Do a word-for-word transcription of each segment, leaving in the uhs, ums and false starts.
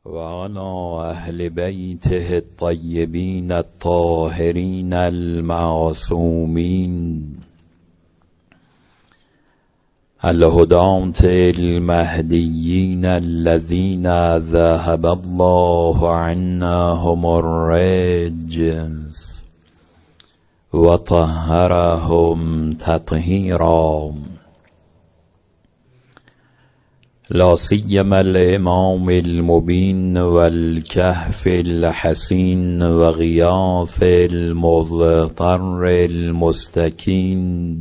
وعلى أهل بيته الطيبين الطاهرين المعصومين الهداة المهديين الذين ذهب الله عنهم الرجس وطهرهم تطهيرا، لا سيما الإمام المبين والكهف الحسين وغياث المضطر المستكين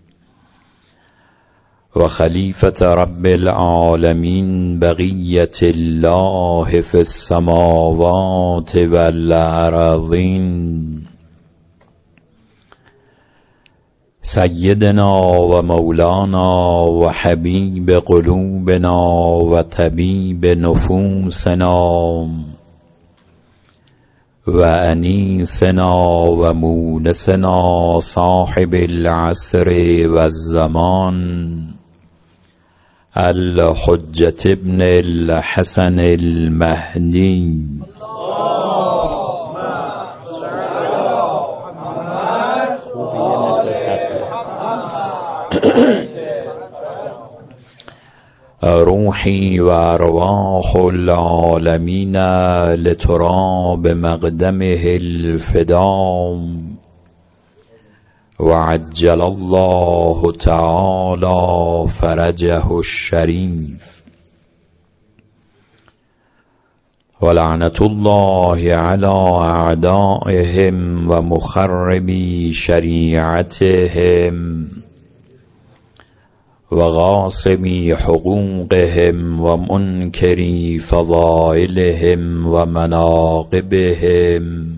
وخليفة رب العالمين بقية الله في السماوات والأرضين، سيدنا ومولانا وحبيب قلوبنا وطبيب نفوسنا وأنيسنا ومونسنا صاحب العصر والزمان الحجة ابن الحسن المهدي روحي وأرواح العالمين لتراب مقدمه الفداء، وعجل الله تعالى فرجه الشريف، ولعنة الله على أعدائهم ومخربي شريعتهم وغاصبي حقوقهم ومنكري فضائلهم ومناقبهم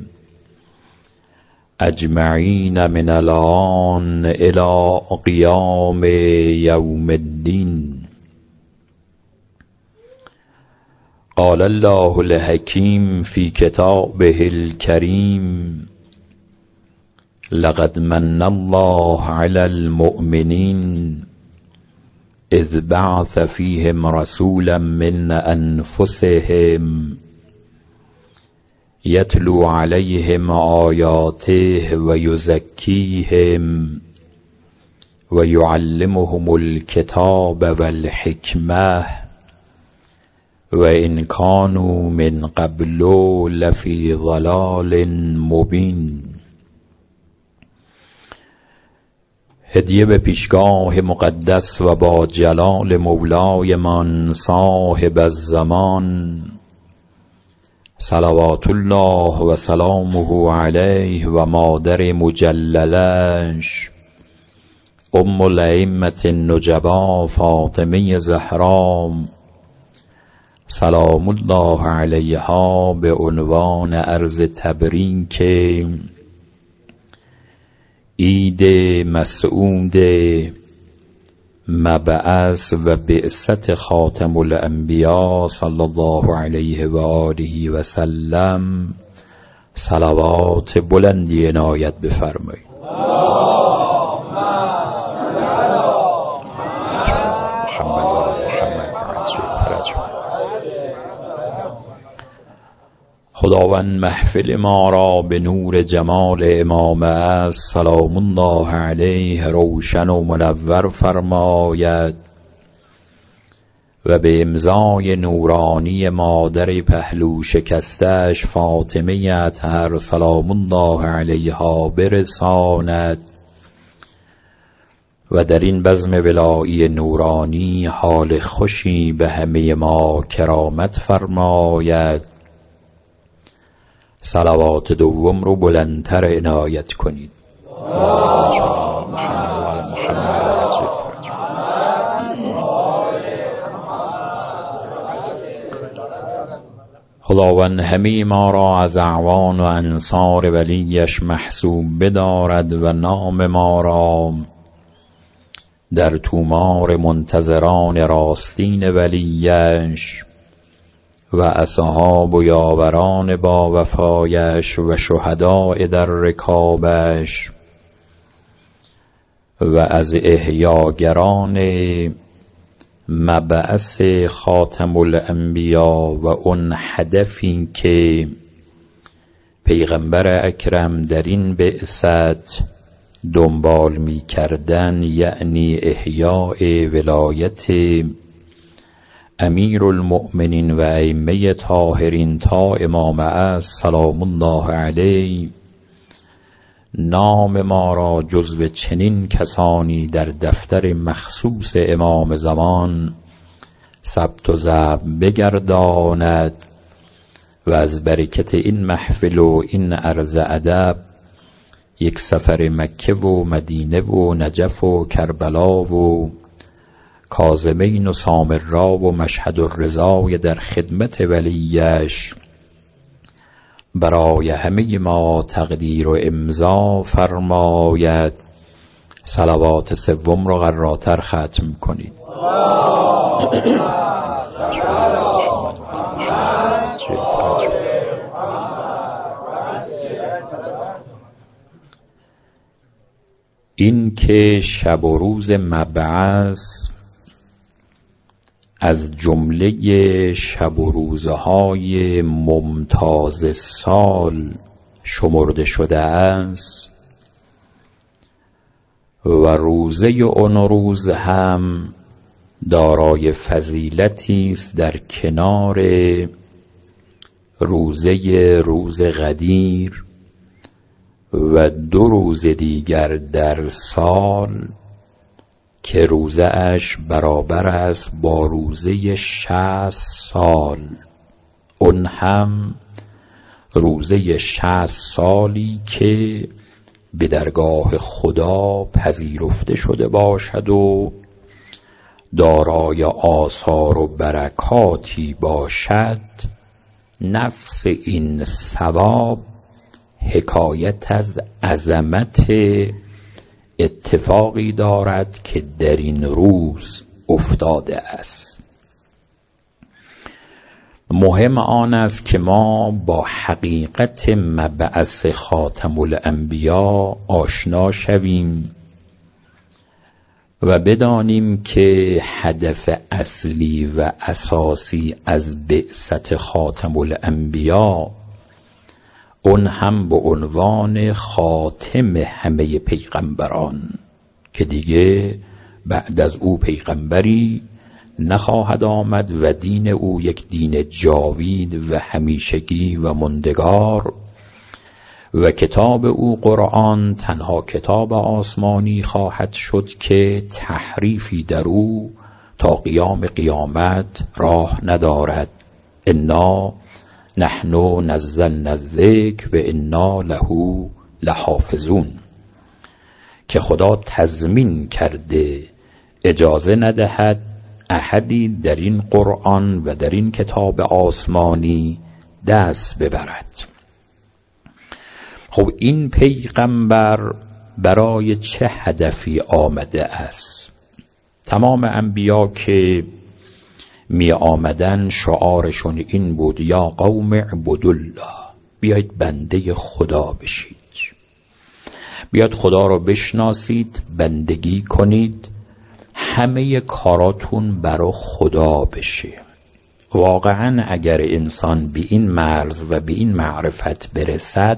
أجمعين من الآن إلى قيام يوم الدين. قال الله الحكيم في كتابه الكريم: لقد من الله على المؤمنين إذ بعث فيهم رسولا من أنفسهم يتلو عليهم آياته ويزكيهم ويعلمهم الكتاب والحكمة وإن كانوا من قبل لفي ضلال مبين. هدیه به پیشگاه مقدس و با جلال مولای من صاحب الزمان، صلوات الله و سلامه علیه، و مادر مجللش ام الائمة النجبا فاطمه زهرا سلام الله علیها به عنوان عرض تبریک عید مسعود مبعث و بعثت خاتم الانبیا صلی الله علیه و آله و سلم صلوات بلندی عنایت بفرمایید. خداوند محفل ما را به نور جمال امام است سلام الله علیه روشن و منور فرماید و به امضای نورانی مادر پهلو شکستش فاطمه اطهر سلام الله علیها برساند و در این بزم ولایی نورانی حال خوشی به همه ما کرامت فرماید. صلوات دوم رو بلندتر عنایت کنید. خداوند همه ما را از اعوان و انصار ولیش محسوب بدارد و نام ما را در تومار منتظران راستین ولیش و اصحاب و یاوران با وفایش و شهداء در رکابش و از احیاگران مبعث خاتم الانبیا و اون هدفی که پیغمبر اکرم در این بعثت دنبال می کردن، یعنی احیاء ولایت امیر المؤمنین و ائمه طاهرین تا امام عصر سلام الله علیه، نام ما را جزو چنین کسانی در دفتر مخصوص امام زمان ثبت و ضبط بگرداند و از برکت این محفل و این عرض ادب یک سفر مکه و مدینه و نجف و کربلا و کاظمین و سامرا و مشهد الرضای در خدمت ولیش برای همه ما تقدیر و امضا فرماید. صلوات سوم رو قراتر ختم کنید. این که شب و روز مبعث از جمله شب و روزهای ممتاز سال شمرده شده است و روزه اون روز هم دارای فضیلتی است در کنار روزه روز غدیر و دو روز دیگر در سال که روزه اش برابر است با روزه شصت سال. اون هم روزه شصت سالی که به درگاه خدا پذیرفته شده باشد و دارای آثار و برکاتی باشد. نفس این ثواب حکایت از عظمت اتفاقی دارد که در این روز افتاده است. مهم آن است که ما با حقیقت مبعث خاتم الانبیا آشنا شویم و بدانیم که هدف اصلی و اساسی از بعثت خاتم الانبیا اون هم به عنوان خاتم همه پیغمبران که دیگه بعد از او پیغمبری نخواهد آمد و دین او یک دین جاوید و همیشگی و ماندگار و کتاب او قرآن تنها کتاب آسمانی خواهد شد که تحریفی در او تا قیام قیامت راه ندارد. انا نحن نزلنا الذکر و انا له لحافظون، که خدا تضمین کرده اجازه ندهد احدی در این قرآن و در این کتاب آسمانی دست ببرد. خب این پیغمبر برای چه هدفی آمده است؟ تمام انبیا که می آمدن شعارشون این بود: یا قوم اعبدالله، بیاید بنده خدا بشید، بیاید خدا رو بشناسید، بندگی کنید، همه کاراتون برای خدا بشه. واقعا اگر انسان به این مرز و به این معرفت برسد،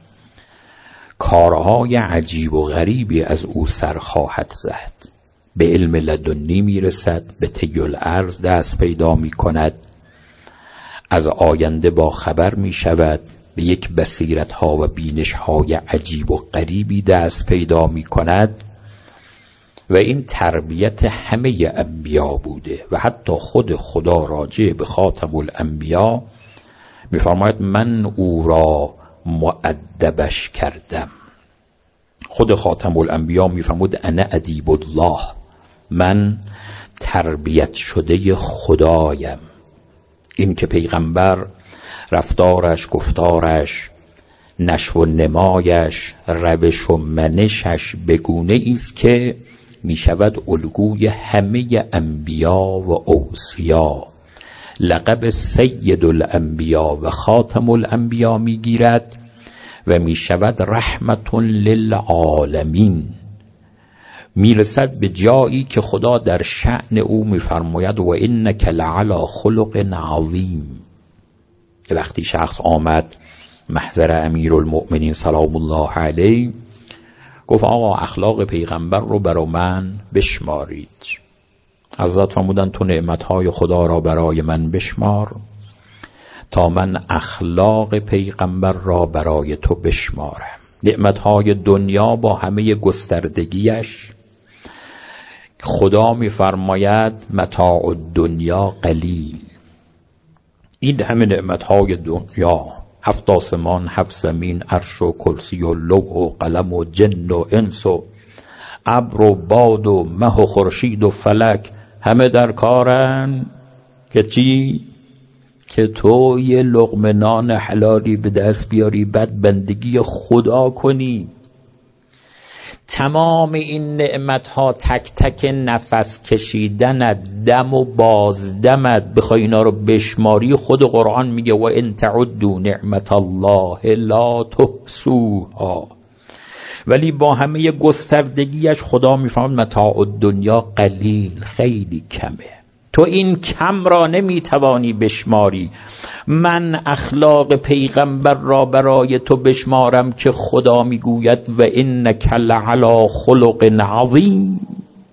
کارهای عجیب و غریبی از او سر خواهد زد. به علم لدنی میرسد، به طی الارض دست پیدا میکند، از آینده با خبر میشود، به یک بصیرت ها و بینش های عجیب و غریبی دست پیدا میکند. و این تربیت همه انبیا بوده و حتی خود خدا راجع به خاتم الانبیا میفرماید من او را مؤدبش کردم. خود خاتم الانبیا میفرمود انا ادیب الله، من تربیت شده خدایم. این که پیغمبر رفتارش، گفتارش، نشو و نمایش، روش و منشش بگونه است که می شود الگوی همه انبیا و اوصیا. لقب سید الانبیا و خاتم الانبیا می گیرد و می شود رحمت للعالمین میرسد به جایی که خدا در شأن او میفرماید و انک لعلی خلق عظیم. که وقتی شخص آمد محضر امیرالمؤمنین سلام الله علیه گفت آقا اخلاق پیغمبر رو برای من بشمارید. حضرت فرمودن تو نعمتهای خدا را برای من بشمار تا من اخلاق پیغمبر را برای تو بشمارم. نعمتهای دنیا با همه گستردگیش خدا میفرماید متاع الدنیا قلیل. این همه نعمتهای دنیا، هفت آسمان، هفت زمین، عرش و کرسی و لوح و قلم و جن و انس و ابر و باد و مه و خورشید و فلک، همه در کارن که چی؟ که تو یه لقمه نان حلالی به دست بیاری بعد بندگی خدا کنی. تمام این نعمتها تک تک نفس کشیدنت، دم و بازدمت، بخوای اینا رو بشماری خود قرآن میگه و ان تعدوا نعمت الله لا تحصوها. ولی با همه گستردگیش خدا میفهمد متاع الدنیا قلیل، خیلی کمه، تو این کم را نمیتوانی بشماری. من اخلاق پیغمبر را برای تو بشمارم که خدا میگوید و انک لعلی خلق عظیم.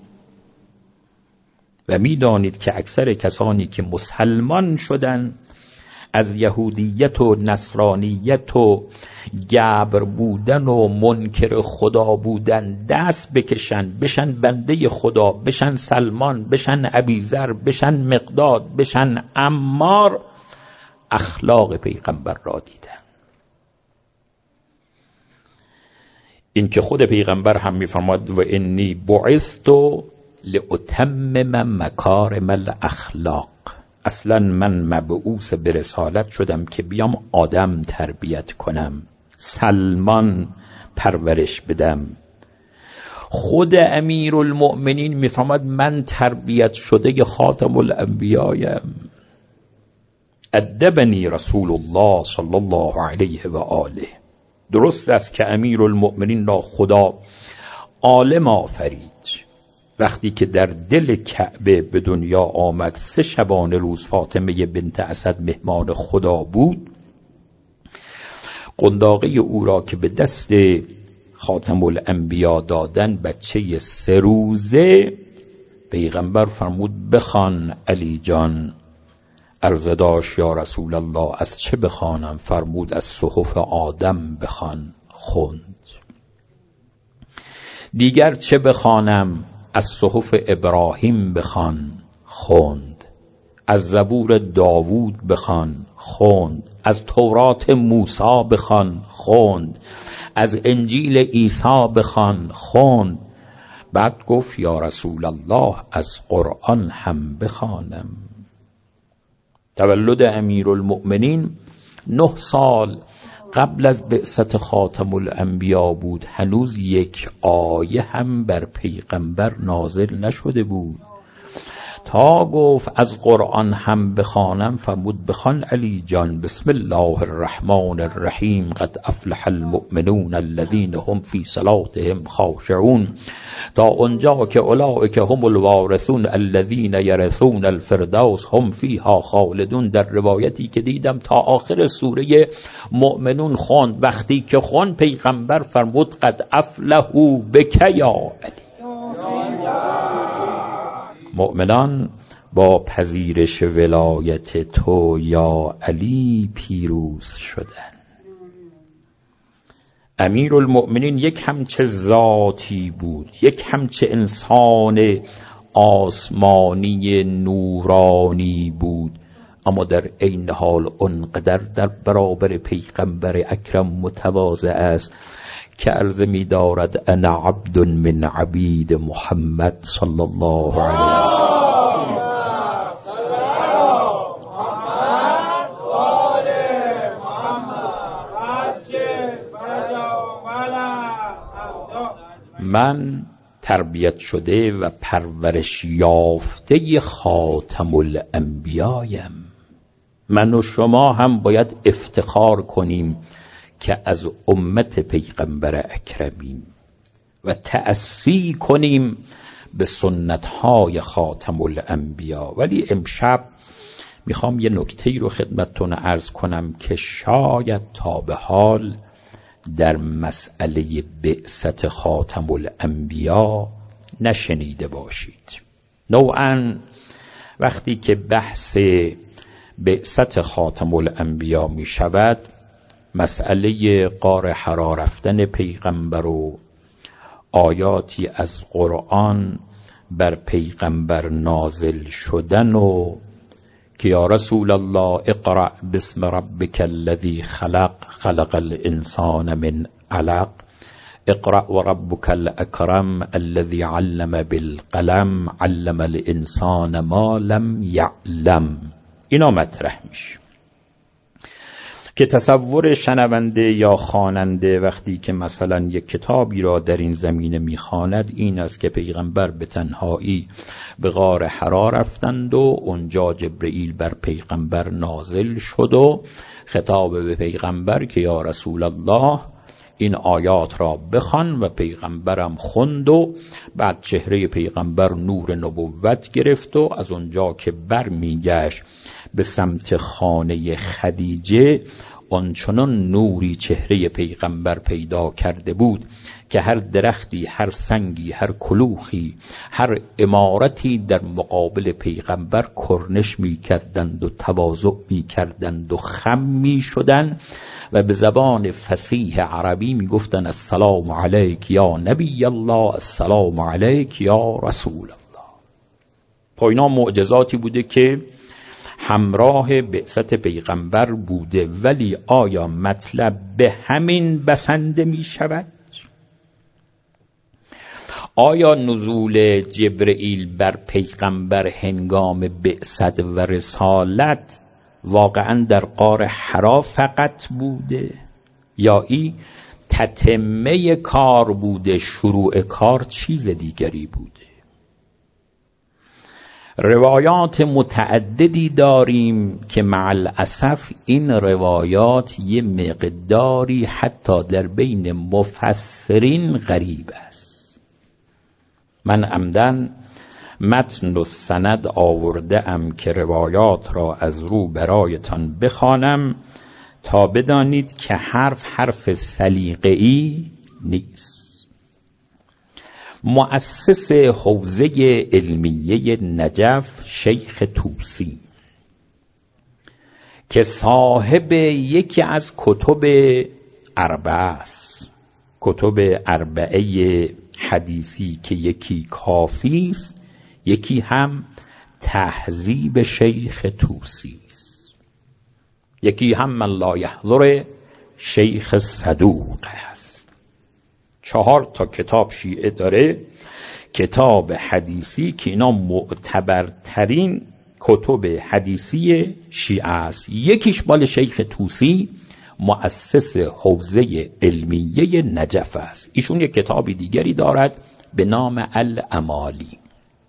و میدانید که اکثر کسانی که مسلمان شدن از یهودیت و نصرانیت و گبر بودن و منکر خدا بودن دست بکشن، بشن بنده خدا، بشن سلمان، بشن ابیذر، بشن مقداد، بشن عمار، اخلاق پیغمبر را دیدن. این که خود پیغمبر هم میفرماد و انی بعثت لاتمم مکارم الاخلاق. اصلا من مبعوث به رسالت شدم که بیام آدم تربیت کنم، سلمان پرورش بدم. خود امیرالمؤمنین میفرماد من تربیت شده خاتم الانبیایم. ادبنی رسول الله صلی الله علیه و آله. درست است که امیرالمؤمنین را خدا عالم آفرید. وقتی که در دل کعبه به دنیا آمد، سه شبانه روز فاطمه بنت اسد مهمان خدا بود. قنداقه او را که به دست خاتم الانبیا دادن، بچه سه روزه، پیغمبر فرمود بخوان علی جان. عرض داشت یا رسول الله از چه بخوانم؟ فرمود از صحف آدم بخوان. خوند. دیگر چه بخوانم؟ از صحف ابراهیم بخوان. خوند. از زبور داوود بخوان. خوند. از تورات موسی بخوان. خوند. از انجیل عیسی بخوان. خوند. بعد گفت یا رسول الله از قرآن هم بخوانم. تولد امیرالمؤمنین نه سال قبل از بعثت خاتم الانبیا بود. هنوز یک آیه هم بر پیغمبر نازل نشده بود. تا گفت از قرآن هم بخوانم، فرمود بخوان علی جان. بسم الله الرحمن الرحیم. قد افلح المؤمنون الذین هم فی صلاتهم خاشعون. تا اونجا که اولئک هم الوارثون الذین یرثون الفردوس هم فیها خالدون. در روایتی که دیدم تا آخر سوره مؤمنون خوند. وقتی که خوند پیغمبر فرمود قد افلحوا بک یا علی. مؤمنان با پذیرش ولایت تو یا علی پیروز شدن. امیرالمؤمنین یک همچه ذاتی بود، یک همچه انسان آسمانی نورانی بود، اما در عین حال اونقدر در برابر پیغمبر اکرم متواضع است که عرض می دارد انا عبد من عبید محمد صلی الله علیه و من تربیت شده و پرورش یافته خاتم الانبیایم. من و شما هم باید افتخار کنیم که از امت پیغمبر اکرمیم. و تأسی کنیم به سنت‌های خاتم الانبیا. ولی امشب میخوام یه نکته‌ای رو خدمتتون عرض کنم که شاید تا به حال در مسئله بعثت خاتم الانبیا نشنیده باشید. نوعاً وقتی که بحث بعثت خاتم الانبیا می شود، مسئله غار حرا رفتن پیغمبر و آیاتی از قرآن بر پیغمبر نازل شدن و که یا رسول الله اقرأ باسم ربک الذی خلق خلق الانسان من علق اقرأ و ربک الاکرم الذی علم بالقلم علم الانسان ما لم یعلم، اینا مطرح میشه که تصور شنونده یا خواننده وقتی که مثلا یک کتابی را در این زمینه میخواند این است که پیغمبر به تنهایی به غار حرا رفتند و اونجا جبرئیل بر پیغمبر نازل شد و خطاب به پیغمبر که یا رسول الله این آیات را بخوان و پیغمبرم خوند و بعد چهره پیغمبر نور نبوت گرفت و از اونجا که بر میگشت به سمت خانه خدیجه آنچنان نوری چهره پیغمبر پیدا کرده بود که هر درختی، هر سنگی، هر کلوخی، هر عمارتی در مقابل پیغمبر کرنش می کردند و تواضع می کردند و خم می شدند و به زبان فصیح عربی می گفتند السلام علیک یا نبی الله، السلام علیک یا رسول الله. پا اینا معجزاتی بوده که همراه بعثت پیغمبر بوده، ولی آیا مطلب به همین بسنده می شود؟ آیا نزول جبرئیل بر پیغمبر هنگام بعثت و رسالت واقعا در غار حرا فقط بوده یا این تتمه کار بوده، شروع کار چیز دیگری بوده؟ روایات متعددی داریم که مع الاسف این روایات یه مقداری حتی در بین مفسرین غریب است. من عمدن متن و سند آورده ام که روایات را از رو برایتان بخوانم تا بدانید که حرف حرف سلیقه‌ای نیست. مؤسس حوزه علمیه نجف شیخ طوسی که صاحب یکی از کتب اربعه است، کتب اربعه حدیثی که یکی کافی است یکی هم تهذیب شیخ طوسی است، یکی هم من لا یحضر شیخ صدوق است. چهار تا کتاب شیعه داره، کتاب حدیثی که اینا معتبرترین کتب حدیثی شیعه است. یکیش مال شیخ طوسی مؤسس حوزه علمیه نجف است. ایشون یک کتاب دیگری دارد به نام الامالی.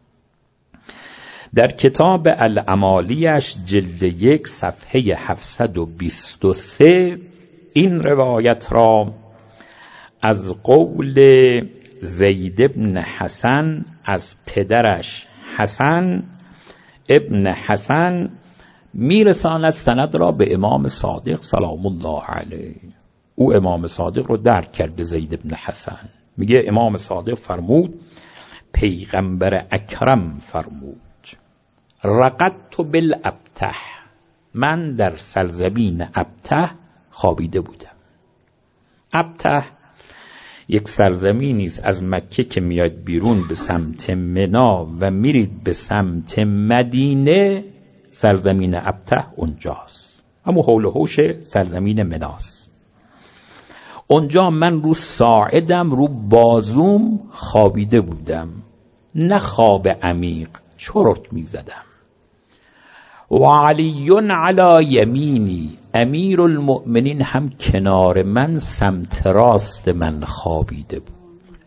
در کتاب الامالیش جلد یک صفحه هفتصد و بیست و سه این روایت را از قول زید ابن حسن از پدرش حسن ابن حسن میرساند سند را به امام صادق سلام الله علیه. او امام صادق رو درک کرده. زید ابن حسن میگه امام صادق فرمود پیغمبر اکرم فرمود رقدت بالابته، من در سرزمین ابته خوابیده بودم. ابته یک سرزمینی است از مکه که میاد بیرون به سمت منا و میرید به سمت مدینه، سرزمین ابته اونجاست، همون حول و حوش سرزمین مناست. اونجا من رو ساعدم، رو بازوم خوابیده بودم، نه خواب عمیق، چرت میزدم. و علی علی یمینی، امیر المؤمنین هم کنار من سمت راست من خوابیده بود.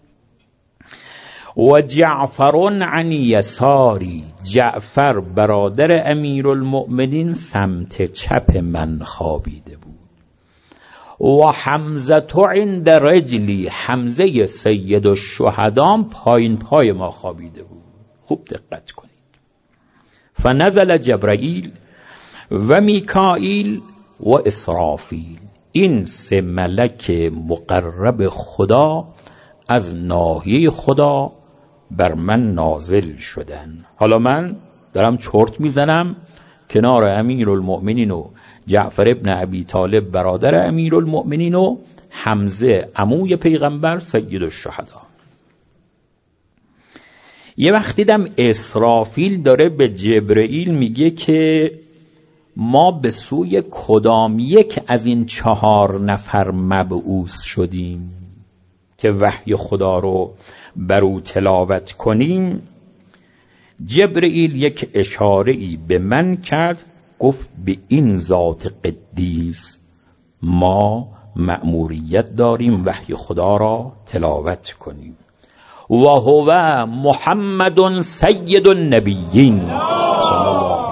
و جعفر عن یساری، جعفر برادر امیر المؤمنین سمت چپ من خوابیده بود. و حمزه عند رجلی، حمزه سید الشهدام پایین پای ما خوابیده بود. خوب دقت کنید. فنزل جبرائیل و میکائیل و اسرافیل، این سه ملک مقرب خدا از ناحیه خدا بر من نازل شدن. حالا من دارم چرت میزنم کنار امیرالمؤمنین و جعفر ابن ابی طالب برادر امیرالمؤمنین و حمزه عموی پیغمبر سید الشهدا. یه وقت دیدم اسرافیل داره به جبرائیل میگه که ما به سوی کدام یک از این چهار نفر مبعوث شدیم که وحی خدا رو بر او تلاوت کنیم. جبرائیل یک اشاره‌ای به من کرد، گفت به این ذات قدیس ما مأموریت داریم وحی خدا را تلاوت کنیم. و هو محمد سید النبیین صلی الله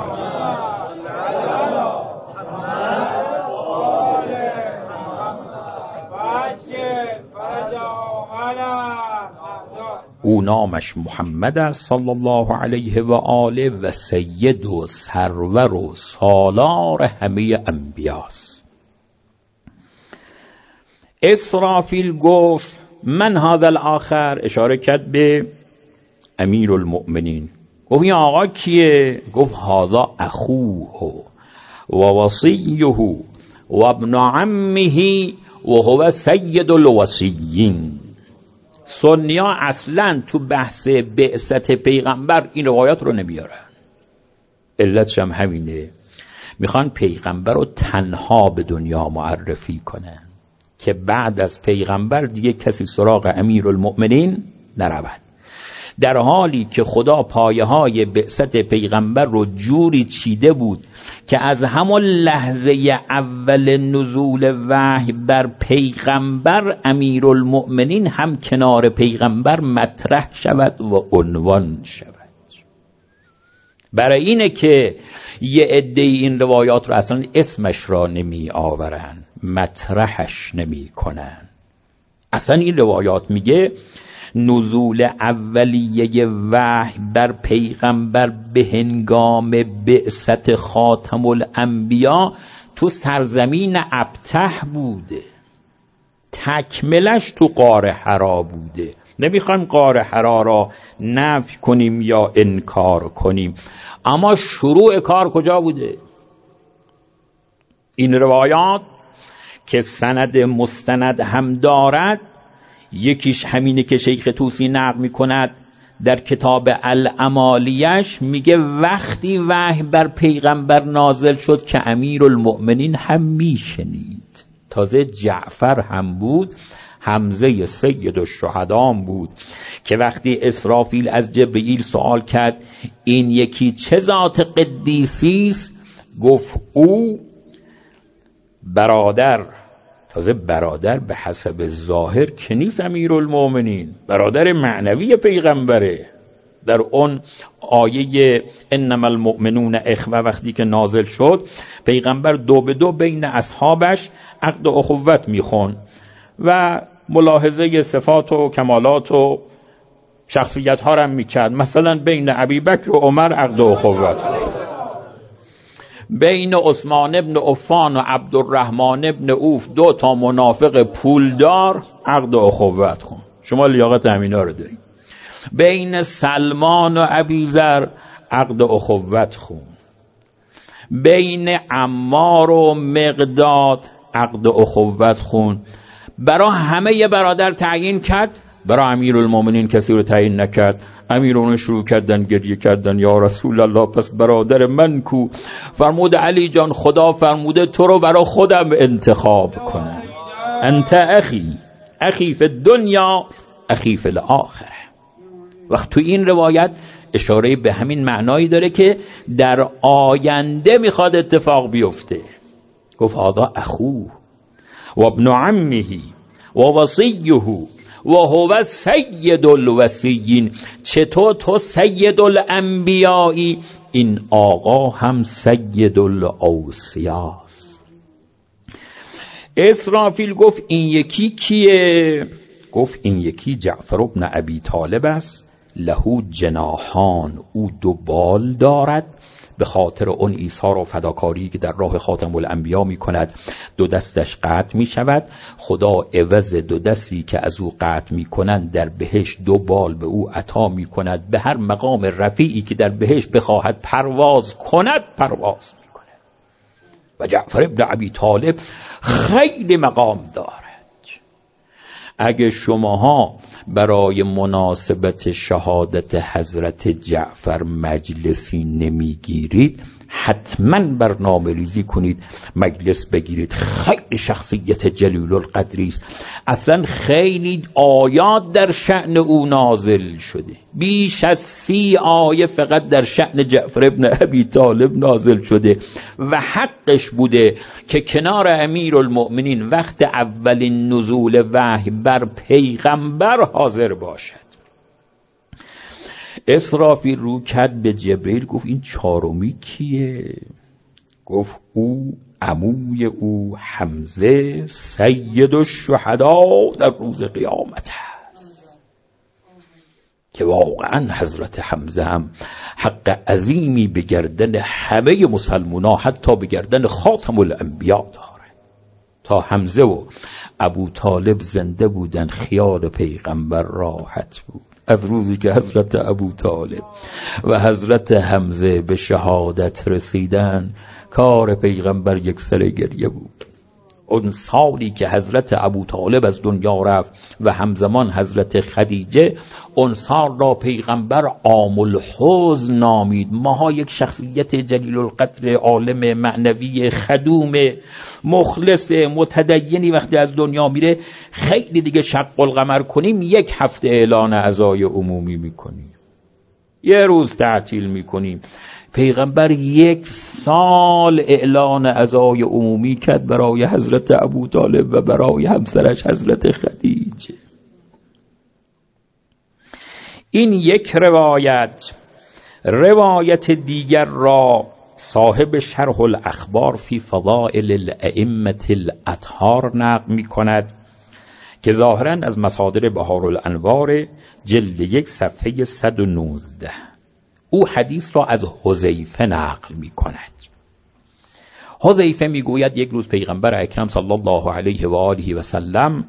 او نامش محمد است صلی الله علیه و آله و سید و سرور و سالار همه انبیاست. اسرافیل گفت من هذا الاخر، اشاره کرد به امیر المؤمنین. گفت این آقا کیه؟ گفت هذا اخوه و وصیه و ابن عمه و هو سید الوصیین. سنیا اصلا تو بحث بعثت پیغمبر این روایات رو نمیارن. علتش هم همینه، میخوان پیغمبر رو تنها به دنیا معرفی کنن که بعد از پیغمبر دیگه کسی سراغ امیرالمؤمنین نرود، در حالی که خدا پایه های بعثت پیغمبر رو جوری چیده بود که از همون لحظه اول نزول وحی بر پیغمبر امیرالمؤمنین هم کنار پیغمبر مطرح شود و عنوان شود. برای اینه که یه عده این روایات رو اصلا اسمش را نمی آورن، مطرحش نمی کنن. اصلا این روایات میگه نزول اولیه وحی بر پیغمبر به هنگام بعثت خاتم الانبیا تو سرزمین ابته بوده، تکملش تو غار حرا بوده. نمیخوایم غار حرا را نفی کنیم یا انکار کنیم، اما شروع کار کجا بوده؟ این روایات که سند مستند هم دارد، یکیش همینه که شیخ طوسی نقل میکند در کتاب الامالیش، میگه وقتی وحی بر پیغمبر نازل شد که امیرالمؤمنین هم میشنید، تازه جعفر هم بود، حمزه سید الشهدام بود، که وقتی اسرافیل از جبرئیل سوال کرد این یکی چه ذات قدیسی است، گفت او برادر، تازه برادر به حسب ظاهر که نیست امیرالمؤمنین، برادر معنوی پیغمبره. در اون آیه انما المؤمنون اخوه وقتی که نازل شد، پیغمبر دو به دو بین اصحابش عقد و اخوت میخون و ملاحظه صفات و کمالات و شخصیت ها را میکرد. مثلا بین ابوبکر و عمر عقد و اخوت، بین عثمان ابن عفان و عبدالرحمن ابن عوف دو تا منافق پولدار عقد و اخوت کن. شما لیاقت همینا رو دارید. بین سلمان و ابیذر عقد و اخوت خون. بین عمار و مقداد عقد و اخوت خون. برای همه یه برادر تعیین کرد، برای امیرالمؤمنین کسی رو تعیین نکرد. امیرون شروع کردن گریه کردن، یا رسول الله پس برادر من کو؟ فرمود علی جان خدا فرموده تو رو برای خودم انتخاب کنم، انت اخی اخی فی الدنیا اخی فی الاخره. وقت تو این روایت اشاره به همین معنایی داره که در آینده میخواد اتفاق بیفته. گفت هذا اخوه و ابن عمه و وصیه و هو سید الوصیین. چطور تو سید الانبیایی، این آقا هم سید الاوصیاست. اسرافیل گفت این یکی کیه؟ گفت این یکی جعفر ابن ابی طالب است. لهو جناحان، او دو بال دارد، به خاطر اون ایثار و فداکاری که در راه خاتم الانبیا می کند دو دستش قطع می شود. خدا عوض دو دستی که از او قطع می کنند در بهشت دو بال به او عطا می کند. به هر مقام رفیعی که در بهشت بخواهد پرواز کند پرواز می کند. و جعفر ابن ابی طالب خیلی مقام دارد. اگه شماها برای مناسبت شهادت حضرت جعفر مجلسی نمیگیرید، حتما برنامه ریزی کنید مجلس بگیرید. خیلی شخصیت جلیل القدری است. اصلا خیلی آیات در شأن او نازل شده. بیش از سی آیه فقط در شأن جعفر ابن ابی طالب نازل شده و حقش بوده که کنار امیرالمؤمنین وقت اولین نزول وحی بر پیغمبر حاضر باشد. اسرافیل رو کرد به جبریل، گفت این چهارمی کیه؟ گفت او عموی او حمزه سید الشهدا در روز قیامت است که واقعا حضرت حمزه هم حق عظیمی به گردن همه مسلمونا، حتی به گردن خاتم الانبیا داره. تا حمزه و ابو طالب زنده بودن خیال پیغمبر راحت بود. از روزی که حضرت ابو طالب و حضرت حمزه به شهادت رسیدن کار پیغمبر یک سر گریه بود. اون سالی که حضرت ابو طالب از دنیا رفت و همزمان حضرت خدیجه، اون سال را پیغمبر عام الحزن نامید. ماها یک شخصیت جلیل القدر، عالم معنوی، خدوم، مخلص، متدینی وقتی از دنیا میره خیلی دیگه شق القمر کنیم یک هفته اعلان عزای عمومی میکنیم، یه روز تعطیل میکنیم. پیغمبر یک سال اعلان عزای عمومی کرد برای حضرت ابو طالب و برای همسرش حضرت خدیجه. این یک روایت. روایت دیگر را صاحب شرح الاخبار فی فضائل الائمه الاطهار نقل می کند که ظاهراً از مصادر بهارالانوار جلد یک صفحه صد و نوزده. او حدیث را از حذیفه نقل می کند. حذیفه می گوید یک روز پیغمبر اکرم صلی الله علیه و آله و سلم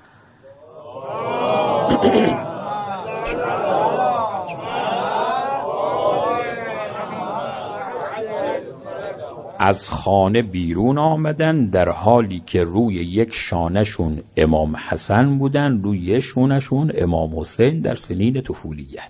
از خانه بیرون آمدن در حالی که روی یک شانهشون امام حسن بودن، روی یک شونهشون امام حسین در سنین طفولیت.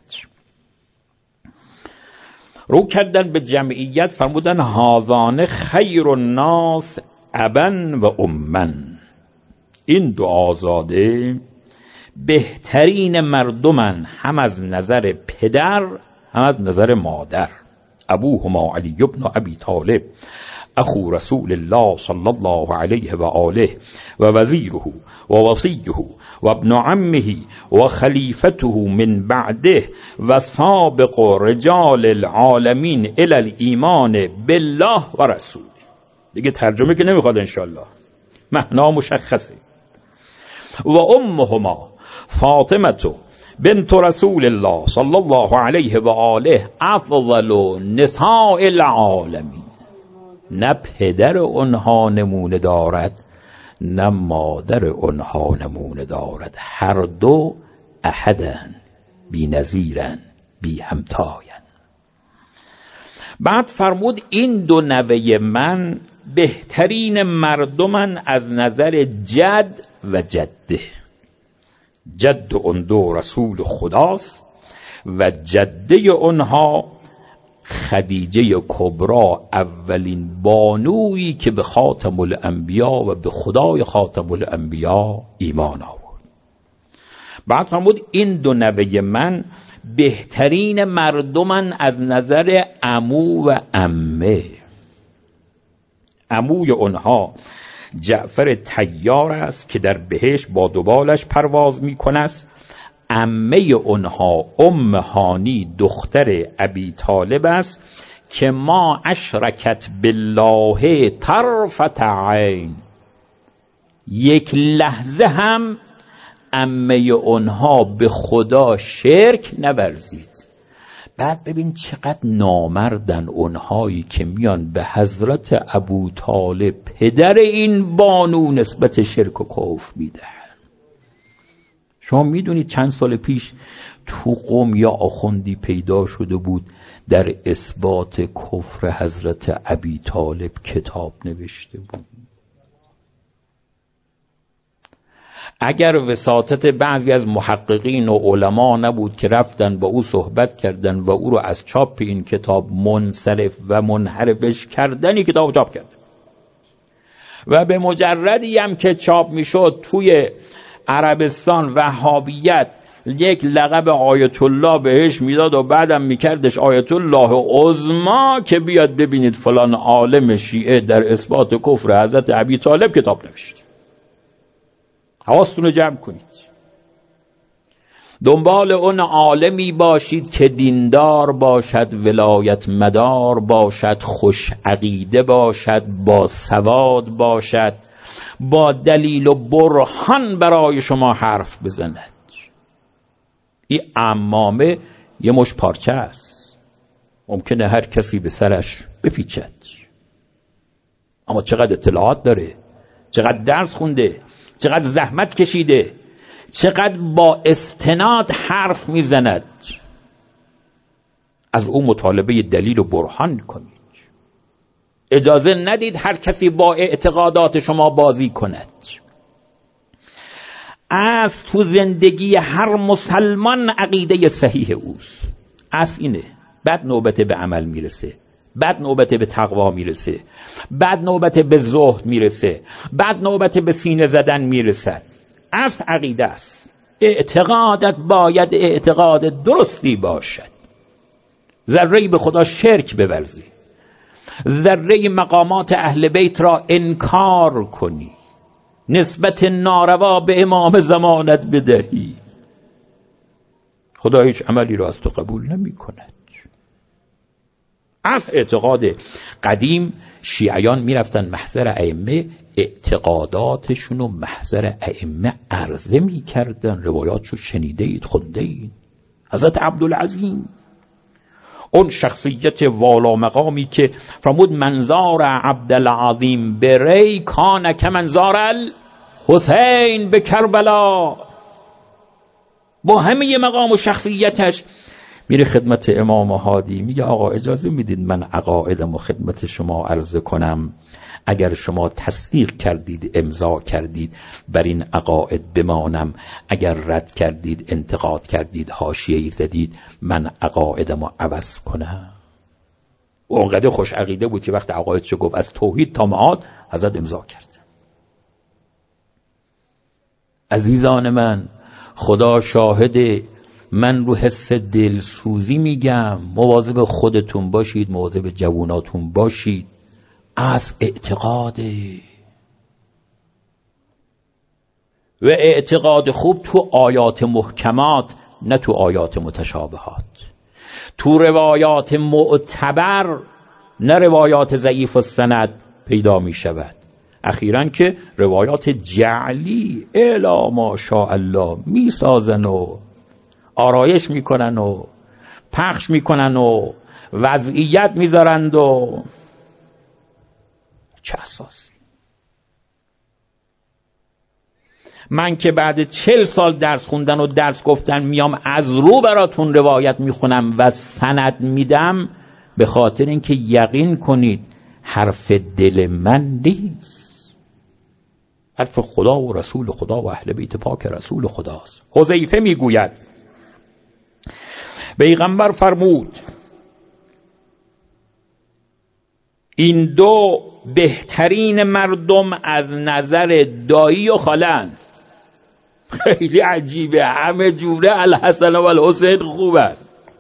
رو کردن به جمعیت، فرمودن هاذان خیر الناس ابن و امن. این دو آزاده بهترین مردمن، هم از نظر پدر هم از نظر مادر. ابوهما علی بن ابی طالب اخو رسول الله صلی الله علیه و آله و وزیره و وصیه و ابن عمه و خلیفته من بعده و سابق رجال العالمین الی الایمان بالله و رسوله. دیگه ترجمه که نمیخواد انشالله، معنا مشخصه. و امهما فاطمه بنت رسول الله صلی الله علیه و آله افضل نساء العالمین. نه پدر اونها نمونه دارد نه مادر اونها نمونه دارد، هر دو احدن، بی نظیرن، بی همتاین. بعد فرمود این دو نوه من بهترین مردمن از نظر جد و جده. جد اون دو رسول خداست و جده اونها خدیجه کبرا، اولین بانویی که به خاتم الانبیا و به خدای خاتم الانبیا ایمان آورد. بعد فرمود این دو نوه من بهترین مردمن از نظر عمو و عمه. عموی اونها جعفر طیار است که در بهشت با دوبالش پرواز می کند. عمه اونها ام هانی دختر ابی طالب است که ما اشرکت بالله طرفت عین. یک لحظه هم عمه اونها به خدا شرک نورزید. بعد ببین چقدر نامردن اونهایی که میان به حضرت ابو طالب پدر این بانو نسبت شرک و کفر میدن. شما میدونید چند سال پیش تو قم یا آخوندی پیدا شده بود در اثبات کفر حضرت ابی طالب کتاب نوشته بود. اگر وساطت بعضی از محققین و علما نبود که رفتن با او صحبت کردن و او رو از چاپ این کتاب منصرف و منحرفش کردن، این کتاب چاپ کرد و به مجردی هم که چاپ میشد توی عربستان وهابیت یک لقب آیت الله بهش میداد و بعدم میکردش آیت الله عظما که بیاد ببینید فلان عالم شیعه در اثبات کفر حضرت ابی طالب کتاب نوشت. حواستون رو جمع کنید، دنبال اون عالمی باشید که دیندار باشد، ولایت مدار باشد، خوش عقیده باشد، با سواد باشد، با دلیل و برهان برای شما حرف بزند. این عمامه یه مش پارچه است، ممکنه هر کسی به سرش بپیچد، اما چقدر اطلاعات داره، چقدر درس خونده، چقدر زحمت کشیده، چقدر با استناد حرف میزند. از او مطالبه دلیل و برهان کنید. اجازه ندید هر کسی با اعتقادات شما بازی کند. از تو زندگی هر مسلمان عقیده صحیح اوست، از اینه. بعد نوبت به عمل میرسه، بعد نوبت به تقوا میرسه، بعد نوبت به زهد میرسه، بعد نوبت به سینه زدن میرسد. از عقیده است. اعتقادت باید اعتقاد درستی باشد. ذره‌ای به خدا شرک بورزی، ذره مقامات اهل بیت را انکار کنی، نسبت ناروا به امام زمانت بدهی، خدا هیچ عملی را از تو قبول نمی کند. از اعتقاد قدیم شیعیان می رفتن محضر ائمه، اعتقاداتشون و محضر ائمه عرضه می کردن. روایاتشو شنیده اید، خونده اید. حضرت عبدالعظیم، اون شخصیت والا مقامی که فرمود منظار عبدالعظیم بری کان که منظار الحسین به کربلا. با همه مقام و شخصیتش میره خدمت امام هادی، میگه آقا اجازه میدید من عقایدم و خدمت شما عرضه کنم؟ اگر شما تصدیق کردید، امضا کردید، بر این عقاید بمانم. اگر رد کردید، انتقاد کردید، حاشیه‌ای زدید، من عقایدم رو عوض کنم. و اونقدر خوش عقیده بود که وقت عقایدشو گفت از توحید تا معاد، حضرت امضا کرد. عزیزان من، خدا شاهده، من رو حس دلسوزی میگم، مواظب خودتون باشید، مواظب جواناتون باشید. از اعتقاده و اعتقاد خوب تو آیات محکمات، نه تو آیات متشابهات، تو روایات معتبر، نه روایات ضعیف السند پیدا می شود. اخیراً که روایات جعلی الا ماشاءالله می سازن و آرایش می کنن و پخش می کنن و وضعیت می ذارند و چه اساسی؟ من که بعد چل سال درس خوندن و درس گفتن میام از رو براتون روایت میخونم و سند میدم، به خاطر اینکه یقین کنید حرف دل من نیست، حرف خدا و رسول خدا و اهل بیت پاک رسول خداست. حذیفه میگوید پیغمبر فرمود این دو بهترین مردم از نظر دایی و خاله‌اند. خیلی عجیبه، همه جوره الحسن و الحسین خوبن.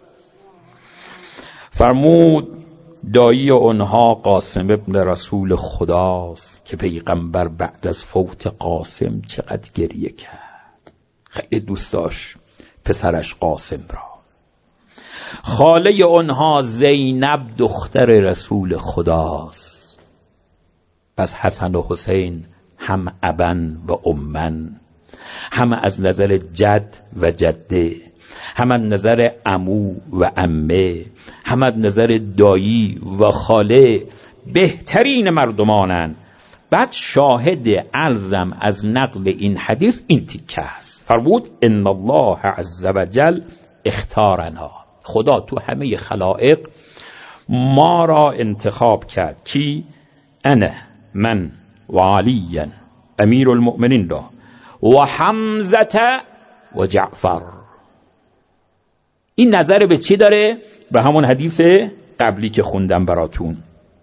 فرمود دایی اونها قاسم ابن رسول خداست که پیغمبر بعد از فوت قاسم چقدر گریه کرد، خیلی دوست داشت پسرش قاسم را. خاله اونها زینب دختر رسول خداست. پس حسن و حسین هم ابن و امن، هم از نظر جد و جده، هم از نظر عمو و عمه، هم از نظر دایی و خاله، بهترین مردمانن. بعد شاهد علزم از نقل این حدیث این تیکه است، فرمود ان الله عز و جل اختارنا، خدا تو همه خلائق ما را انتخاب کرد. کی؟ انا، من و علی امیر المؤمنین را، و حمزه و جعفر. این نظر به چی داره؟ به همون حدیث قبلی که خوندم براتون.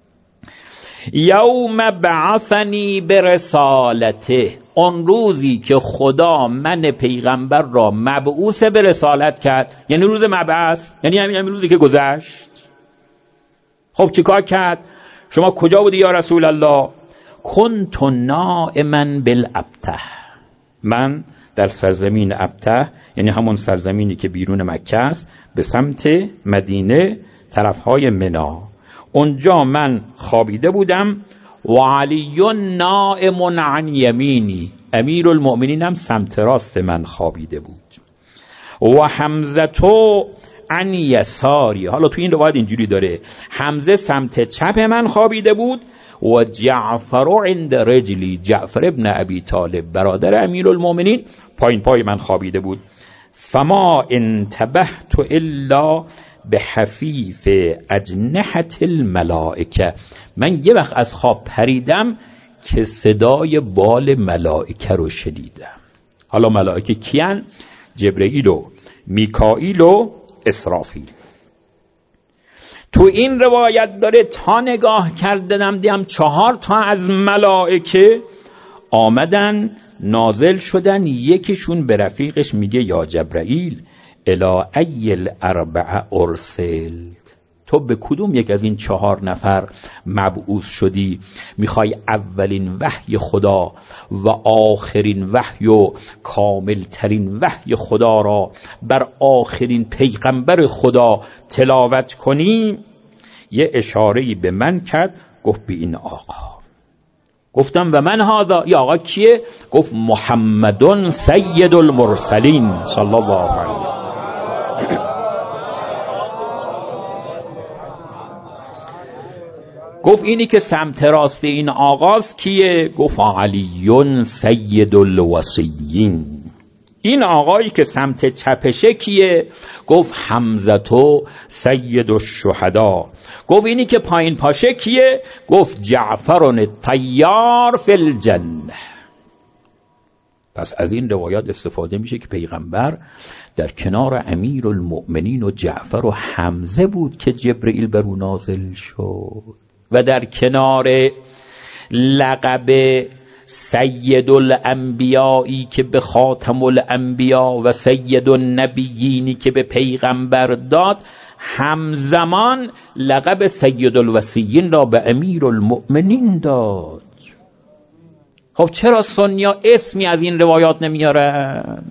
یوم بعثنی برسالته، اون روزی که خدا من پیغمبر را مبعوث به رسالت کرد، یعنی روز مبعث، یعنی همین همین روزی که گذشت. خب چیکار کرد؟ شما کجا بودی یا رسول الله؟ کنت نائما بالابته، من در سرزمین ابته، یعنی همون سرزمینی که بیرون مکه است، به سمت مدینه طرفهای منا، اونجا من خوابیده بودم. و علی نائم عن یمینی، امیر المؤمنین هم سمت راست من خوابیده بود. و حمزه تو عن یساری، حالا تو این روایت اینجوری داره حمزه سمت چپ من خوابیده بود. و جعفر عند رجلی، جعفر ابن ابی طالب برادر امیر المؤمنین پایین پای من خوابیده بود. فما انتبهت الا به حفیف اجنحت الملائکه، من یه وقت از خواب پریدم که صدای بال ملائکه رو شنیدم. حالا ملائکه کیان؟ جبرئیل و میکائیل و اسرافیل. تو این روایت داره تا نگاه کردم دیدم چهار تا از ملائکه آمدن نازل شدن، یکیشون به رفیقش میگه یا جبرئیل الی ای الاربع ارسلت، تو به کدوم یک از این چهار نفر مبعوث شدی؟ میخوای اولین وحی خدا و آخرین وحی و کاملترین وحی خدا را بر آخرین پیغمبر خدا تلاوت کنی؟ یه اشاره‌ای به من کرد، گفت به این آقا. گفتم و من هذا، یا آقا کیه؟ گفت محمدun سید المرسلین صلی الله علیه. گفت اینی که سمت راست این آغاز کیه؟ گفت علیون سید الوصیین. این آقایی که سمت چپشه کیه؟ گفت حمزتو سید الشهدا. گفت اینی که پایین پاشه کیه؟ گفت جعفرون طیار فی الجنه. پس از این روایات استفاده میشه که پیغمبر در کنار امیر المؤمنین و جعفر و حمزه بود که جبرئیل بر او نازل شد، و در کنار لقب سید الانبیایی که به خاتم الانبیا و سید النبیینی که به پیغمبر داد، همزمان لقب سید الوصیین را به امیر المؤمنین داد. خب چرا سنیا اسمی از این روایات نمیارن؟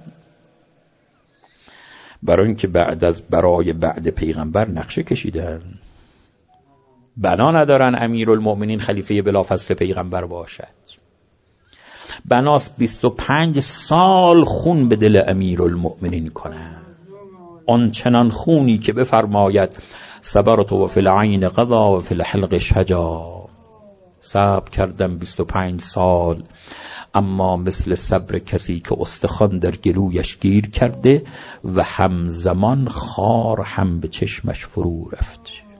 برای اینکه بعد از برای بعد پیغمبر نقشه کشیدن، بنا ندارن امیر المؤمنین خلیفه بلافاصله پیغمبر باشد. بناست بیست و پنج سال خون به دل امیر المؤمنین کنن، آن چنان خونی که بفرماید صبرت و فی العین قضا و فی الحلق شجا، صبر کردم بیست و پنج سال، اما مثل صبر کسی که استخوان در گلویش گیر کرده و همزمان خار هم به چشمش فرو رفت.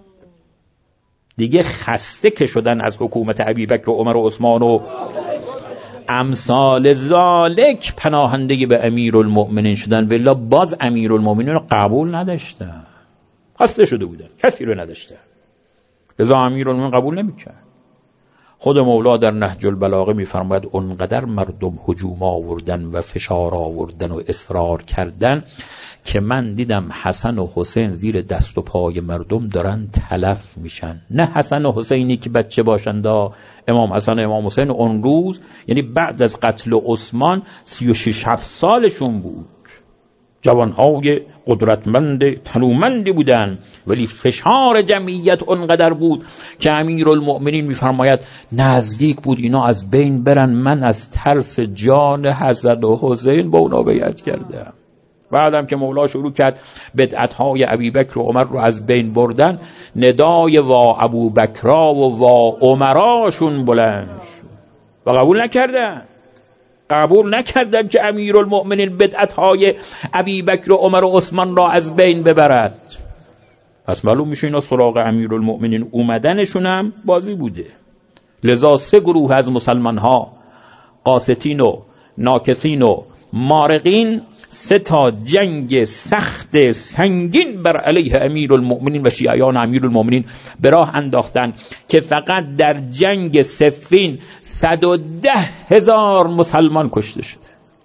دیگه خسته که شدن از حکومت ابوبکر و عمر و عثمان و امثال ذالک، پناهنده به امیر المؤمنین شدن، ولی باز امیر المؤمنین رو قبول نداشتن، خسته شده بودن، کسی رو نداشتن، لذا امیر المؤمنین قبول نمیکرد. خود مولا در نهج البلاغه میفرماید اونقدر مردم هجوم آوردن و فشار آوردن و اصرار کردن که من دیدم حسن و حسین زیر دست و پای مردم دارن تلف میشن. نه حسن و حسینی که بچه باشند، امام حسن و امام حسین اون روز، یعنی بعد از قتل عثمان سی و شش هفت سالشون بود. جوانهای قدرتمند تنومندی بودن، ولی فشار جمعیت اونقدر بود که امیرالمؤمنین میفرماید نزدیک بود اینا از بین برن. من از ترس جان حسن و حسین با اونا بیعت کردم. بعدم که مولا شروع کرد بدعتهای ابوبکر و عمر رو از بین بردن، ندای وا ابوبکرا و وا عمراشون بلند شد و قبول نکردن. قبول نکردن که امیرالمؤمنین بدعتهای ابوبکر و عمر و عثمان را از بین ببرد. پس معلوم میشه اینا سراغ امیرالمؤمنین اومدنشون هم بازی بوده. لذا سه گروه از مسلمان ها، قاسطین و ناکثین و مارقین، سه تا جنگ سخت سنگین بر علیه امیرالمؤمنین و شیعیان امیرالمؤمنین به راه انداختن که فقط در جنگ صفین صد و ده هزار مسلمان کشته شده.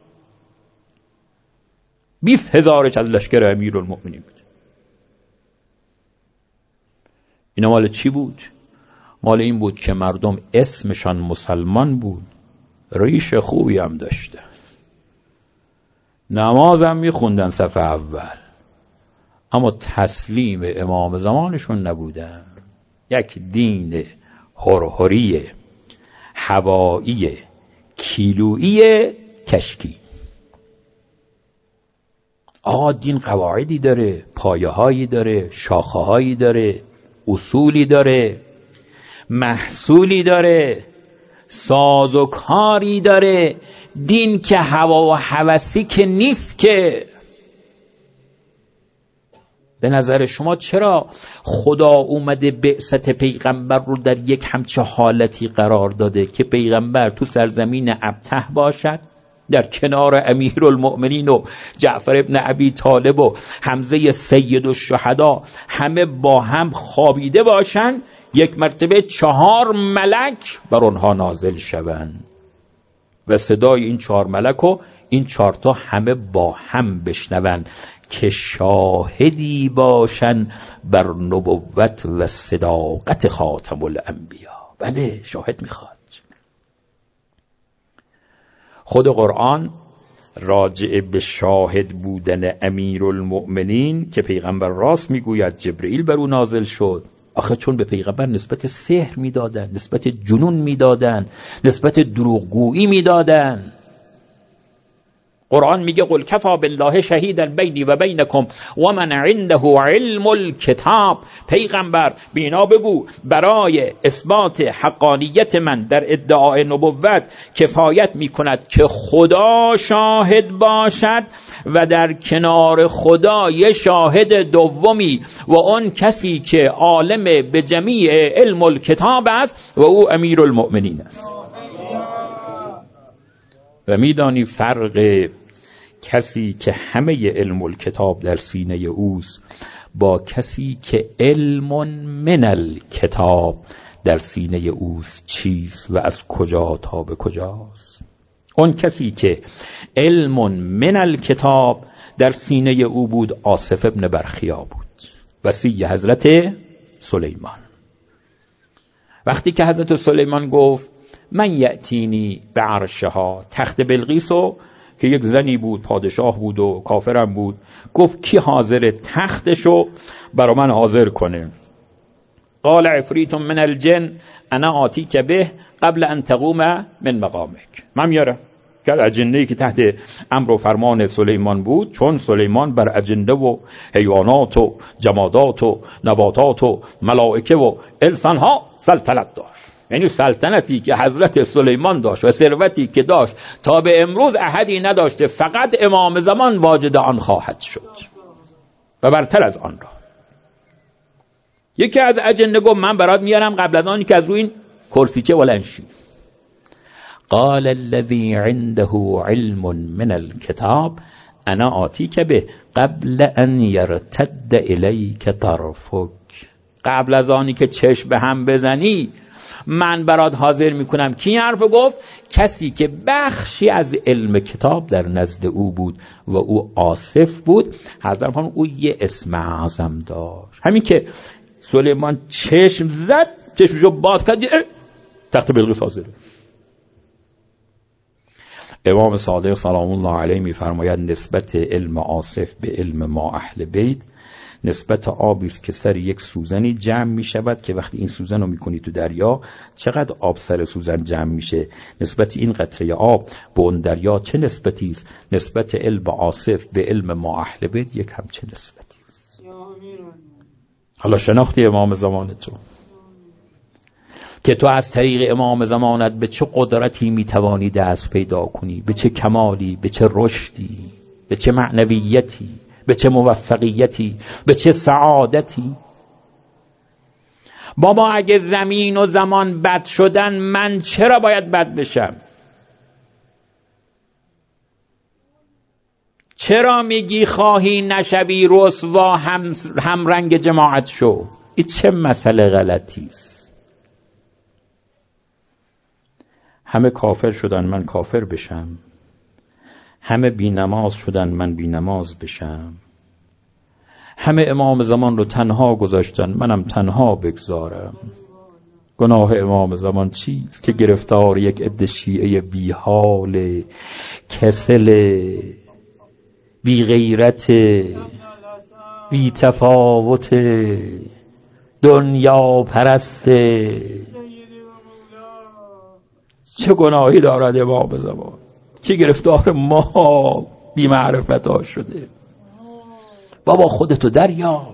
بیست هزارش از لشکر امیرالمؤمنین بود. اینا مال چی بود؟ مال این بود که مردم اسمشان مسلمان بود، ریش خوبی هم داشته، نماز هم میخوندن صف اول، اما تسلیم امام زمانشون نبودن. یک دین هرهری هوایی کیلویی کشکی. آقا دین قواعدی داره، پایه هایی داره، شاخه هایی داره، اصولی داره، محصولی داره، سازوکاری داره. دین که هوا و هوسی که نیست که. به نظر شما چرا خدا اومده بعثت پیغمبر رو در یک همچه حالتی قرار داده که پیغمبر تو سرزمین ابته باشد، در کنار امیرالمؤمنین و جعفر ابن ابی طالب و حمزه سید الشهدا همه با هم خوابیده باشن، یک مرتبه چهار ملک بر اونها نازل شوند و صدای این چهار ملک و این چهار تا همه با هم بشنوند که شاهدی باشن بر نبوت و صداقت خاتم الانبیا. بله، شاهد میخواد. خود قرآن راجع به شاهد بودن امیرالمؤمنین که پیغمبر راست میگوید جبرئیل بر او نازل شد. آخه چون به پیغمبر نسبت سحر میدادن، نسبت جنون میدادن، نسبت دروغگویی میدادن. قرآن میگه قل کفا بالله شهیدا بینی و بینکم و من عنده علم الکتاب. پیغمبر بینا بگو برای اثبات حقانیت من در ادعای نبوت کفایت میکند که خدا شاهد باشد و در کنار خدا یه شاهد دومی و اون کسی که عالم به جمیع علم الکتاب است و او امیرالمؤمنین است. و میدانی فرق کسی که همه علم الکتاب در سینه اوست با کسی که علم من الکتاب در سینه اوست چیست و از کجا تا به کجاست؟ اون کسی که علم من الکتاب در سینه او بود آصف ابن برخیا بود، وصی حضرت سلیمان. وقتی که حضرت سلیمان گفت من یأتینی به عرشها، تخت بلقیسو که یک زنی بود، پادشاه بود و کافرم بود، گفت کی حاضر تختشو برا من حاضر کنه؟ قال عفریت من الجن انا آتیک به قبل ان تقوم من مقامک. من میارم. که اجنه‌ای که تحت امر و فرمان سلیمان بود، چون سلیمان بر اجنده و حیوانات و جمادات و نباتات و ملائکه و انسانها سلطنت داشت. یعنی سلطنتی که حضرت سلیمان داشت و ثروتی که داشت تا به امروز احدی نداشته، فقط امام زمان واجد آن خواهد شد و برتر از آن را. یکی از اجنده گفت من برات میارم قبل از آنی که از روی این کرسیچه بلند شی. قال الذي عنده علم من الكتاب انا آتیک به قبل ان یرتد الیک طرفک. قبل از آنی که چشم به هم بزنی من برات حاضر میکنم. کی حرف گفت؟ کسی که بخشی از علم کتاب در نزد او بود و او آصف بود. حضرت فرمود او یه اسم اعظم داشت. همین که سلیمان چشم زد، چشمشو باز کرد، تخت بلقیس حاضره. امام صادق سلام الله علیه می‌فرماید نسبت علم آصف به علم ما اهل بیت نسبت آبی است که سر یک سوزنی جمع می شود که وقتی این سوزن رو میکنی تو دریا چقدر آب سر سوزن جمع میشه، نسبت این قطره آب به اون دریا چه نسبتی است؟ نسبت علم آصف به علم ما اهل بیت یک همچه نسبتی است. حالا شناختی امام زمان تو که تو از طریق امام زمانت به چه قدرتی میتوانی دست پیدا کنی، به چه کمالی، به چه رشدی، به چه معنویتی، به چه موفقیتی، به چه سعادتی. بابا اگه زمین و زمان بد شدن من چرا باید بد بشم؟ چرا میگی خواهی نشوی رسوا هم, هم رنگ جماعت شو؟ این چه مسئله غلطی است؟ همه کافر شدن من کافر بشم، همه بی نماز شدن من بی نماز بشم، همه امام زمان رو تنها گذاشتن منم تنها بگذارم. گناه امام زمان چیست که گرفتار یک عده شیعه بی حال، کسل، بی غیرت، بی تفاوت، دنیا پرست؟ چه گناهی دارد امام زمان که گرفتار ما بی معرفت ها شده؟ بابا خودتو دریاب.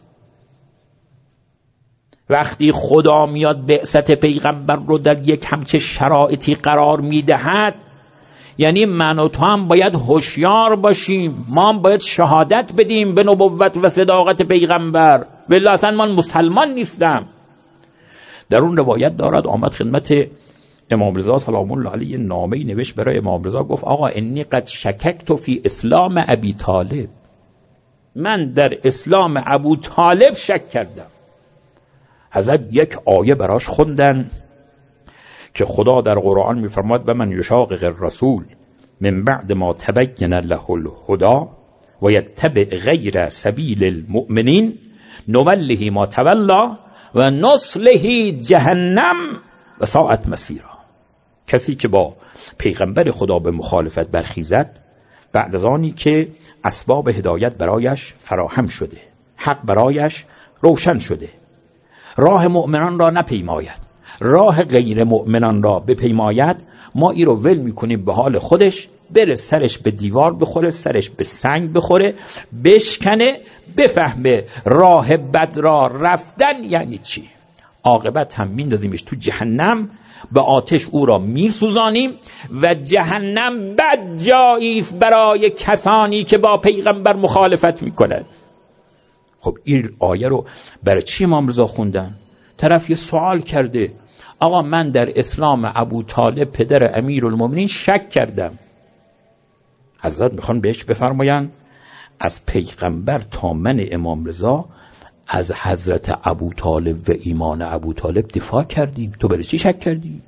وقتی خدا میاد بعثت پیغمبر رو در یک همچه شرایطی قرار میدهد، یعنی من و تو هم باید هوشیار باشیم، ما هم باید شهادت بدیم به نبوت و صداقت پیغمبر. والله اصلا من مسلمان نیستم. در اون روایت دارد آمد خدمت امام رضا سلام الله علیه نامه‌ای نوشت برای امام رضا، گفت آقا انی قد شککت فی اسلام ابی طالب، من در اسلام ابو طالب شک کردم. حضرت یک آیه براش خوندن که خدا در قرآن میفرماد و من یشاقق الرسول من بعد ما تبین له الهدی و یتبع غیر سبیل المؤمنین نوله ما تولا و نصله جهنم و ساعت مسیرا. کسی که با پیغمبر خدا به مخالفت برخیزد بعد از آنی که اسباب هدایت برایش فراهم شده، حق برایش روشن شده، راه مؤمنان را نپیماید، راه غیر مؤمنان را بپیماید، ما ای رو ول میکنیم به حال خودش، بره سرش به دیوار بخوره، سرش به سنگ بخوره، بشکنه، بفهمه راه بد را رفتن یعنی چی. عاقبت هم میندازیمش تو جهنم، به آتش او را میسوزانیم و جهنم بد جایی است برای کسانی که با پیغمبر مخالفت میکنند. خب این آیه رو برای چی امام رضا خوندن؟ طرف یه سوال کرده، آقا من در اسلام ابو طالب پدر امیرالمومنین شک کردم. حضرت میخوان بهش بفرماین از پیغمبر تا من امام رضا از حضرت ابو طالب و ایمان ابو طالب دفاع کردیم، تو برای چی شک کردی؟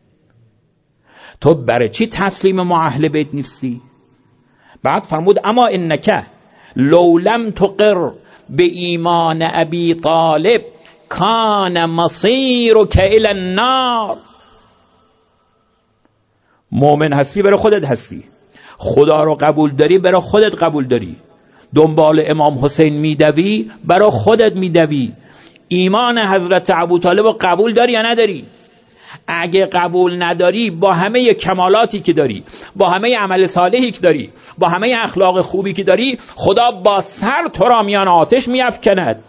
تو برای چی تسلیم ما اهل بیت نیستی؟ بعد فرمود اما انک لو لم تقر به ایمان ابی طالب کان مصیرک الی النار. مؤمن هستی برای خودت هستی، خدا رو قبول داری برای خودت قبول داری، دنبال امام حسین میدوی برای خودت میدوی. ایمان حضرت ابو طالب رو قبول داری یا نداری؟ اگه قبول نداری با همه کمالاتی که داری، با همه عمل صالحی که داری، با همه اخلاق خوبی که داری، خدا با سر تو را میان آتش میافکند.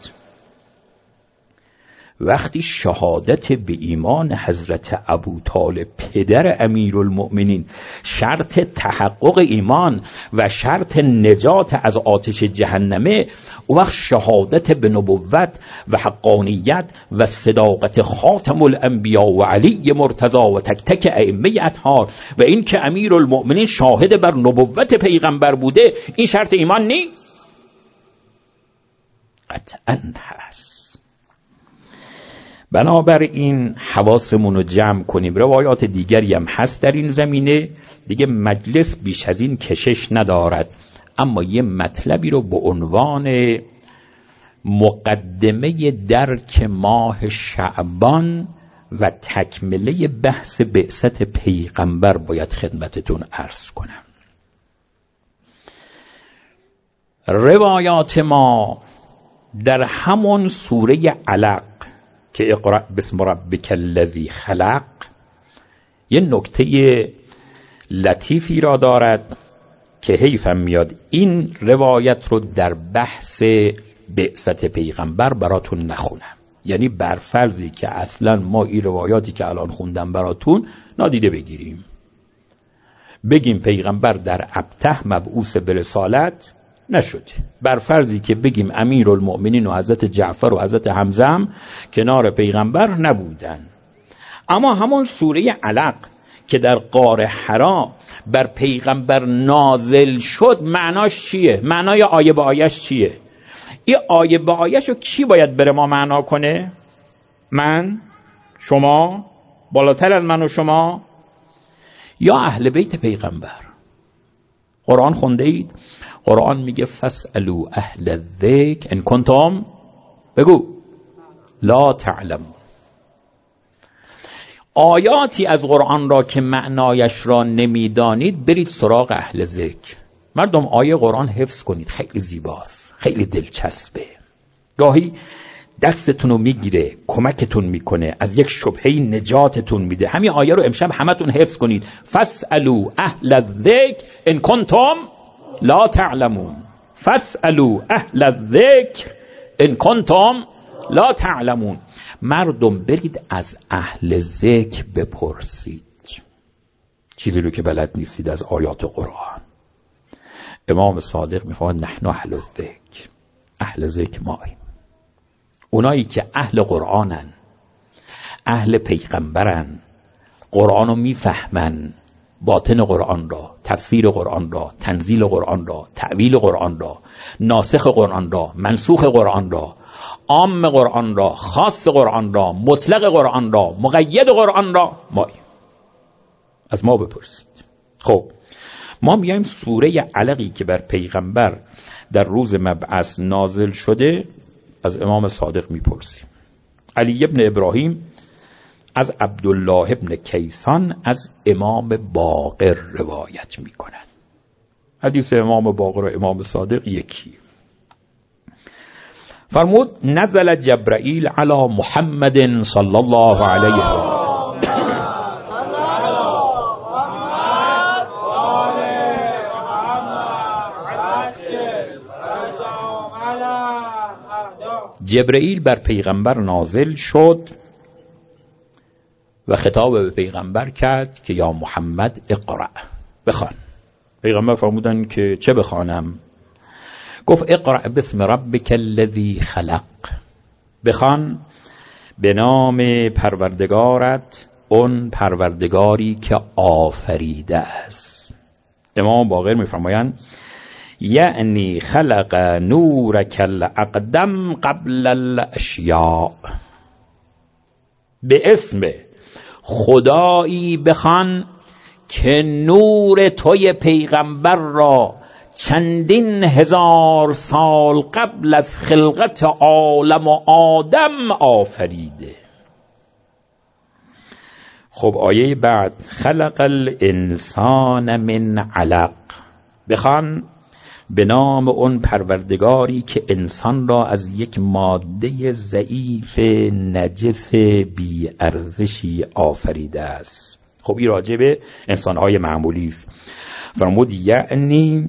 وقتی شهادت به ایمان حضرت ابو طالب پدر امیرالمؤمنین شرط تحقق ایمان و شرط نجات از آتش جهنمه، او وقت شهادت به نبوت و حقانیت و صداقت خاتم الانبیا و علی مرتضی و تک تک ائمه اطهار و این که امیرالمؤمنین شاهد بر نبوت پیغمبر بوده، این شرط ایمان نیست؟ قطعاً هست. بنابراین حواسمون رو جمع کنیم. روایات دیگری هم هست در این زمینه، دیگه مجلس بیش از این کشش ندارد، اما یه مطلبی رو به عنوان مقدمه درک ماه شعبان و تکمله بحث بعثت پیغمبر باید خدمتتون عرض کنم. روایات ما در همون سوره علق که اقرأ باسم ربک الذی خلق یه نکته لطیفی را دارد که حیفم میاد این روایت رو در بحث بعثت پیغمبر براتون نخونم. یعنی برفرضی که اصلا ما این روایاتی که الان خوندم براتون نادیده بگیریم، بگیم پیغمبر در ابته مبعوث به رسالت نشده، برفرضی که بگیم امیرالمؤمنین و حضرت جعفر و حضرت حمزه هم کنار پیغمبر نبودن. اما همون سوره علق که در غار حرا بر پیغمبر نازل شد معناش چیه؟ معنای آیه به آیهش چیه؟ این آیه به آیهش رو کی باید بره ما معنا کنه؟ من؟ شما؟ بالاتر از من و شما؟ یا اهل بیت پیغمبر؟ قرآن خونده اید؟ قرآن میگه فاسألوا اهل الذکر ان کنتم بگو لا تعلمون. آیاتی از قرآن را که معنایش را نمیدانید برید سراغ اهل ذکر. مردم آیه قرآن حفظ کنید، خیلی زیباست، خیلی دلچسبه، گاهی دستتون رو میگیره، کمکتون میکنه، از یک شبهه نجاتتون میده. همین آیه رو امشب همتون حفظ کنید. فاسألوا اهل الذکر ان کنتم لا تعلمون. فاسألوا اهل الذکر ان کنتم لا تعلمون. مردم برید از اهل ذکر بپرسید چیزی رو که بلد نیستید از آیات قرآن. امام صادق میفرماید نحن اهل الذکر، اهل ذکر ماییم، اونایی که اهل قرآنن، اهل پیغمبرن، قرآن رو میفهمن، باطن قرآن را، تفسیر قرآن را، تنزیل قرآن را، تعویل قرآن را، ناسخ قرآن را، منسوخ قرآن را، عام قرآن را، خاص قرآن را، مطلق قرآن را، مقید قرآن را ماییم. از ما بپرسید. خب ما میایم سوره علقی که بر پیغمبر در روز مبعث نازل شده از امام صادق میپرسیم. علی ابن ابراهیم از عبدالله ابن کیسان از امام باقر روایت میکنند. حدیث امام باقر و امام صادق یکی. فرمود نزل جبرائیل علی محمد صلی الله علیه و آله. جبرائیل بر پیغمبر نازل شد و خطاب به پیغمبر کرد که یا محمد اقرأ، بخوان. پیغمبر فرمودن که چه بخوانم؟ گفت اقرأ باسم ربک الذی خلق، بخوان به نام پروردگارت، اون پروردگاری که آفریده است. امام باقر میفرمایند یعنی خلق نورک الاقدم قبل الاشیاء، به اسم خدایی بخوان که نور توی پیغمبر را چندین هزار سال قبل از خلقت عالم و آدم آفریده. خب آیه بعد خلق الانسان من علق، بخوان به نام اون پروردگاری که انسان را از یک ماده ضعیف نجس بی ارزشی آفریده است. خب این راجع به انسان‌های معمولی است. فرمود یعنی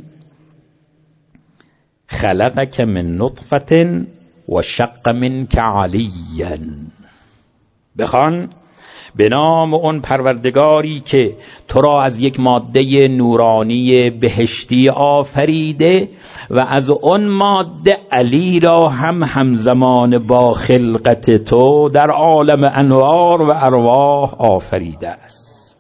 خلقک من نطفة و شق منک علیا، بخوان به نام اون پروردگاری که تو را از یک ماده نورانی بهشتی آفریده و از اون ماده علی را هم همزمان با خلقت تو در عالم انوار و ارواح آفریده است.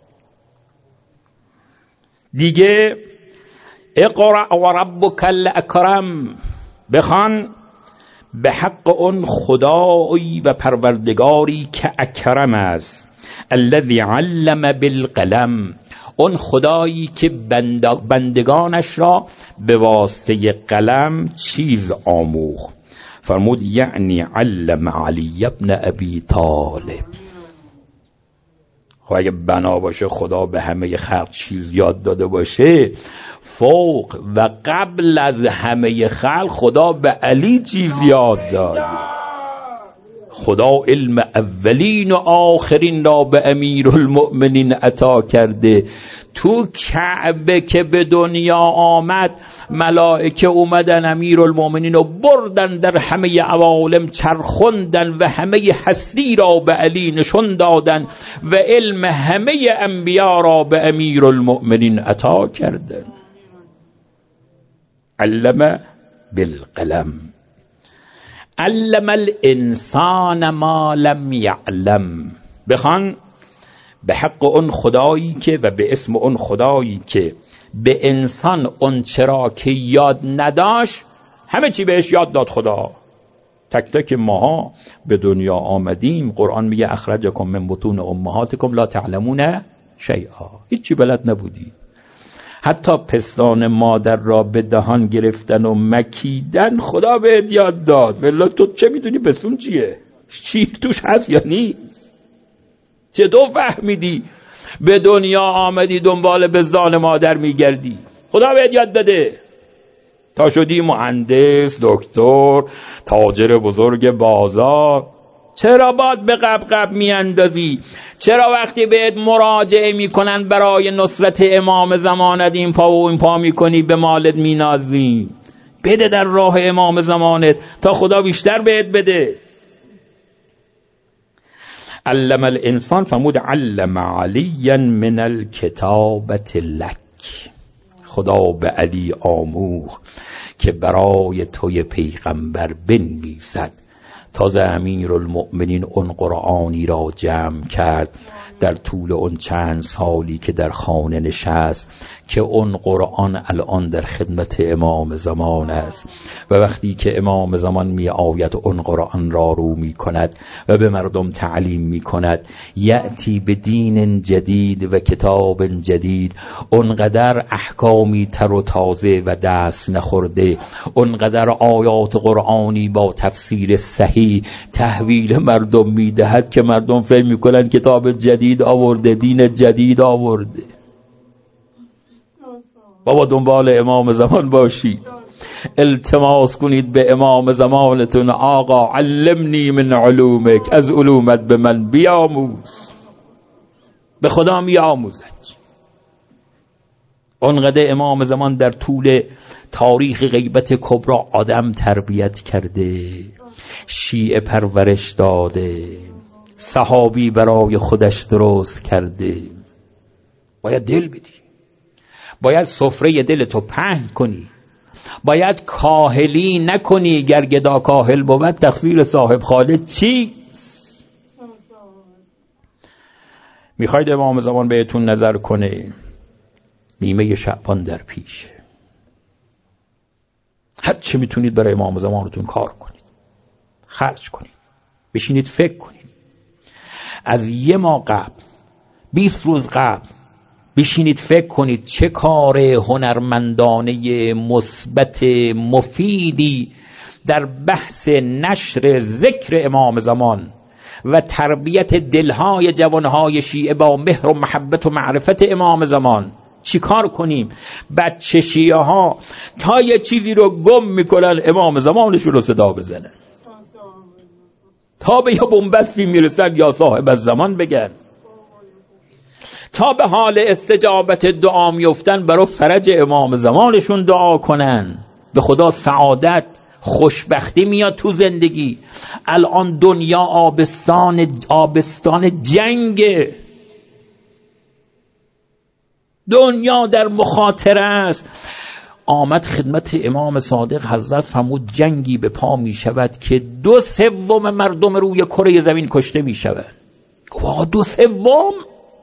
دیگه اقرأ و ربک الاکرم، بخوان به حق اون خدایی و پروردگاری که اکرم است، الذی علم بالقلم، اون خدایی که بندگانش را به واسطه قلم چیز آموخت. فرمود یعنی علم علی ابن ابی طالب، خب اگه بنا باشه خدا به همه خلق چیز یاد داده باشه، فوق و قبل از همه خلق خدا به علی چیز یاد داد. خدا علم اولین و آخرین را به امیرالمؤمنین عطا کرده. تو کعبه که به دنیا آمد ملائکه اومدن امیرالمؤمنین رو بردن در همه عوالم چرخوندن و همه هستی را به علی نشون دادن و علم همه انبیا را به امیرالمؤمنین عطا کردن. علم بالقلم، علم الانسان ما لم یعلم. بخوان به حق اون خدایی که و به اسم اون خدایی که به انسان اون چرا که یاد نداشت همه چی بهش یاد داد خدا. تک تک ماها به دنیا آمدیم، قرآن میگه اخرجکم من بطون امهاتکم لا تعلمون شیئا، هیچی بلد نبودی. حتی پستان مادر را به دهان گرفتن و مکیدن خدا بهت یاد داد. والله تو چه میدونی پستون چیه؟ چی توش هست یا نیست؟ چطور فهمیدی به دنیا آمدی دنبال بزدان مادر میگردی؟ خدا بهت یاد داده تا شدی مهندس، دکتر، تاجر بزرگ بازار. چرا باد به قب قب میاندازی؟ چرا وقتی بهت مراجعه میکنن برای نصرت امام زمانت این پا و این پا میکنی به مالت مینازی؟ بده در راه امام زمانت تا خدا بیشتر بهت بده. علم الانسان فرمود علم علیا من الکتابة لک. خدا به علی آموخت که برای توی پیغمبر بنویسد. تازه امیرالمؤمنین اون قرآنی را جمع کرد در طول اون چند سالی که در خانه نشست که اون قرآن الان در خدمت امام زمان است و وقتی که امام زمان می آید اون قرآن را رو می کند و به مردم تعلیم می کند. یأتی به دین جدید و کتاب جدید، اونقدر احکامی تر و تازه و دست نخورده، اونقدر آیات قرآنی با تفسیر صحیح تحویل مردم می دهد که مردم فهم می کنند کتاب جدید آورده، دین جدید آورده. بابا دنبال امام زمان باشید، التماس کنید به امام زمانتون آقا علمنی من علومک، از علومت به من بیاموز. به خدا میآموزد. اونقدر امام زمان در طول تاریخ غیبت کبری آدم تربیت کرده، شیعه پرورش داده، صحابی برای خودش درست کرده. باید دل بدی، باید سفره دلتو پهن کنی، باید کاهلی نکنی. گر گدا کاهل بود تقصیر صاحب خاله چیست؟ میخواید امام زمان بهتون نظر کنه؟ نیمه شعبان در پیشه، هر چه میتونید برای امام زمانتون کار کنید، خرج کنید، بشینید فکر کنید. از یه ماه قبل، بیست روز قبل بشینید فکر کنید چه کار هنرمندانه مثبت مفیدی در بحث نشر ذکر امام زمان و تربیت دلهای جوانهای شیعه با مهر و محبت و معرفت امام زمان چی کار کنیم. بچه شیعه ها تا یه چیزی رو گم میکنن امام زمانشون رو صدا بزنن، تا به یا بنبستی میرسن یا صاحب از زمان بگن، تا به حال استجابت دعا میفتن برای فرج امام زمانشون دعا کنن. به خدا سعادت خوشبختی میاد تو زندگی. الان دنیا آبستان آبستان جنگه، دنیا در مخاطره است. آمد خدمت امام صادق حضرت فرمود جنگی به پا می شود که دو سوم مردم روی کره زمین کشته می شود. واقعا دو سوم؟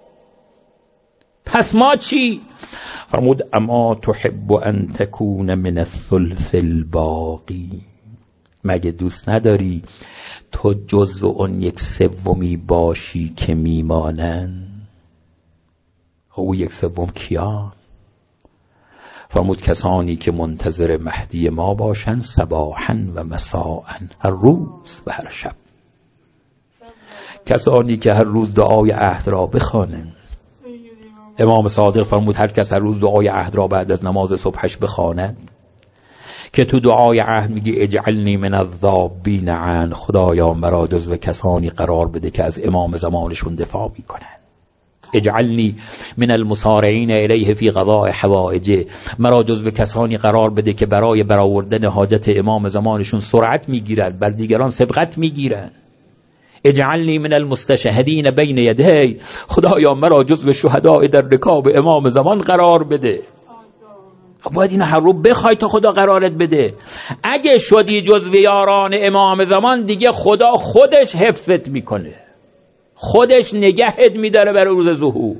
پس ما چی؟ فرمود اما تحب ان تکون من الثلث الباقی، مگه دوست نداری تو جزو اون یک سومی باشی که میمانن؟ او یک سوم کیان؟ فرمود کسانی که منتظر مهدی ما باشن صباحا و مساء، هر روز و هر شب. کسانی که هر روز دعای عهد را بخوانند. امام صادق فرمود هر کس هر روز دعای عهد را بعد از نماز صبحش بخواند، که تو دعای عهد میگی اجعلنی من الذابین عن، خدایا مرا جزو کسانی قرار بده که از امام زمانشون دفاع میکنن. اجعلنی من المسارعین الیه فی قضاء حوائجه، مرا جزو کسانی قرار بده که برای برآوردن حاجت امام زمانشون سرعت میگیرن، بر دیگران سبقت میگیرن. اجعلنی من المستشهدین بین یدی، خدایا مرا جزو شهداء در رکاب امام زمان قرار بده. باید این هر رو بخوای تا خدا قرارت بده. اگه شدی جزو یاران امام زمان دیگه خدا خودش حفظت میکنه، خودش نگهت میداره برای روز ظهور.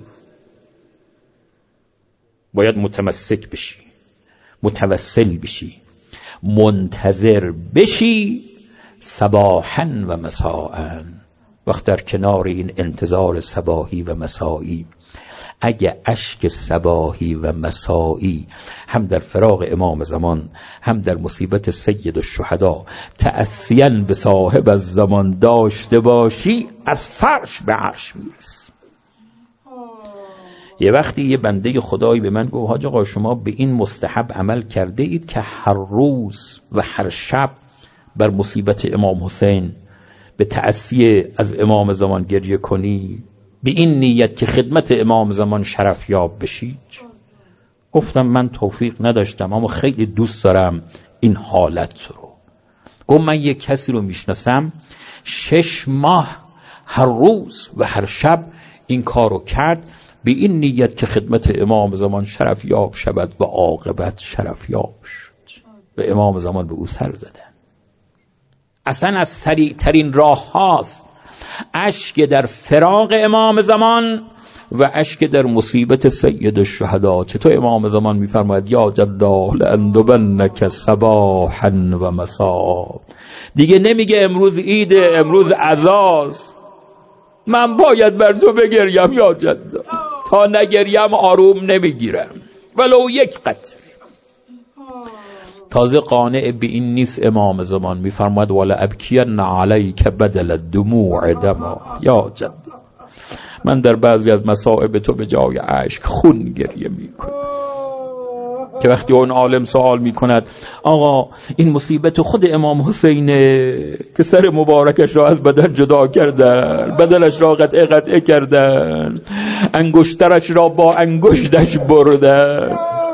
باید متمسک بشی، متوسل بشی، منتظر بشی صباحا و مساء. وقت در کنار این انتظار صباحی و مسایی، اگه اشک صباحی و مسایی هم در فراق امام زمان هم در مصیبت سید الشهدا تأسیاً به صاحب از زمان داشته باشی، از فرش به عرش میرسی. یه وقتی یه بنده خدایی به من گفت حاج آقا شما به این مستحب عمل کرده اید که هر روز و هر شب بر مصیبت امام حسین به تأسی از امام زمان گریه کنی به این نیت که خدمت امام زمان شرف یاب بشید؟ گفتم من توفیق نداشتم اما خیلی دوست دارم این حالت رو. گفت من یک کسی رو میشناسم شش ماه هر روز و هر شب این کار رو کرد به این نیت که خدمت امام زمان شرف یاب شود و عاقبت شرف یاب شد و امام زمان به او سر زدن. اصلا از سریع ترین راه هاست اشک در فراق امام زمان و اشک در مصیبت سید الشهدا. چطور امام زمان میفرماید یا جدا لأندبنک صباحا و مساء. دیگه نمیگه امروز عیده، امروز عزاست، من باید بر تو بگریم یا جدا، تا نگریم آروم نمیگیرم ولو یک قطره. تازه قانع به این نیست امام زمان میفرماید ولا ابکین علیک بدل الدموع دما. یا جد من در بعضی از مصائب تو به جای اشک خون گریه میکنم. که وقتی اون عالم سوال میکند آقا این مصیبت خود امام حسینه که سر مبارکش را از بدن جدا کردن، بدنش را قطعه قطعه کردن، انگشترش را با انگشتش بردن.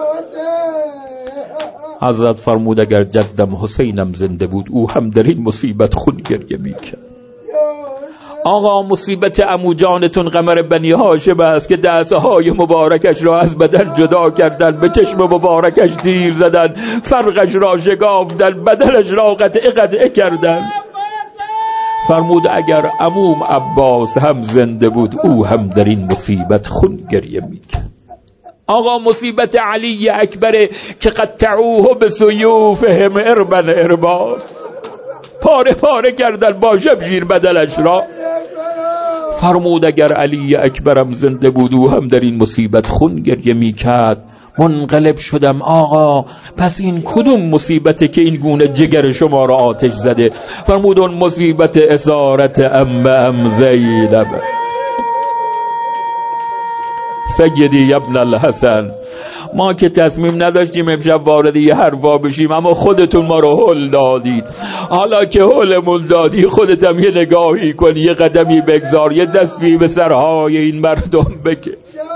حضرت فرمود اگر جدم حسینم زنده بود او هم در این مصیبت خون گریه میکرد. آقا مصیبت عمو جانتون قمر بنی هاشم است که دسته های مبارکش را از بدن جدا کردن، به چشم مبارکش تیر زدن، فرقش را شکافتن، بدنش را قطعه قطعه کردن. فرمود اگر عموم عباس هم زنده بود او هم در این مصیبت خون گریه میکرد. آقا مصیبت علی اکبره که قطعوه به سیوفهم اربن اربا، پاره پاره کردن با شمشیر بدنش را. فرمود اگر علی اکبرم زنده بود او هم در این مصیبت خون گریه میکرد. منقلب شدم آقا پس این کدوم مصیبته که این گونه جگر شما را آتش زده؟ فرمود اون مصیبت اسارت ام ام زینب. سیدی ابن الحسن ما که تصمیم نداشتیم امشب وارد یه حرفا بشیم اما خودتون ما رو هل دادید. حالا که هلمون دادی خودت هم یه نگاهی کنی، یه قدمی بگذار، یه دستی به سرهای این مردم بکش.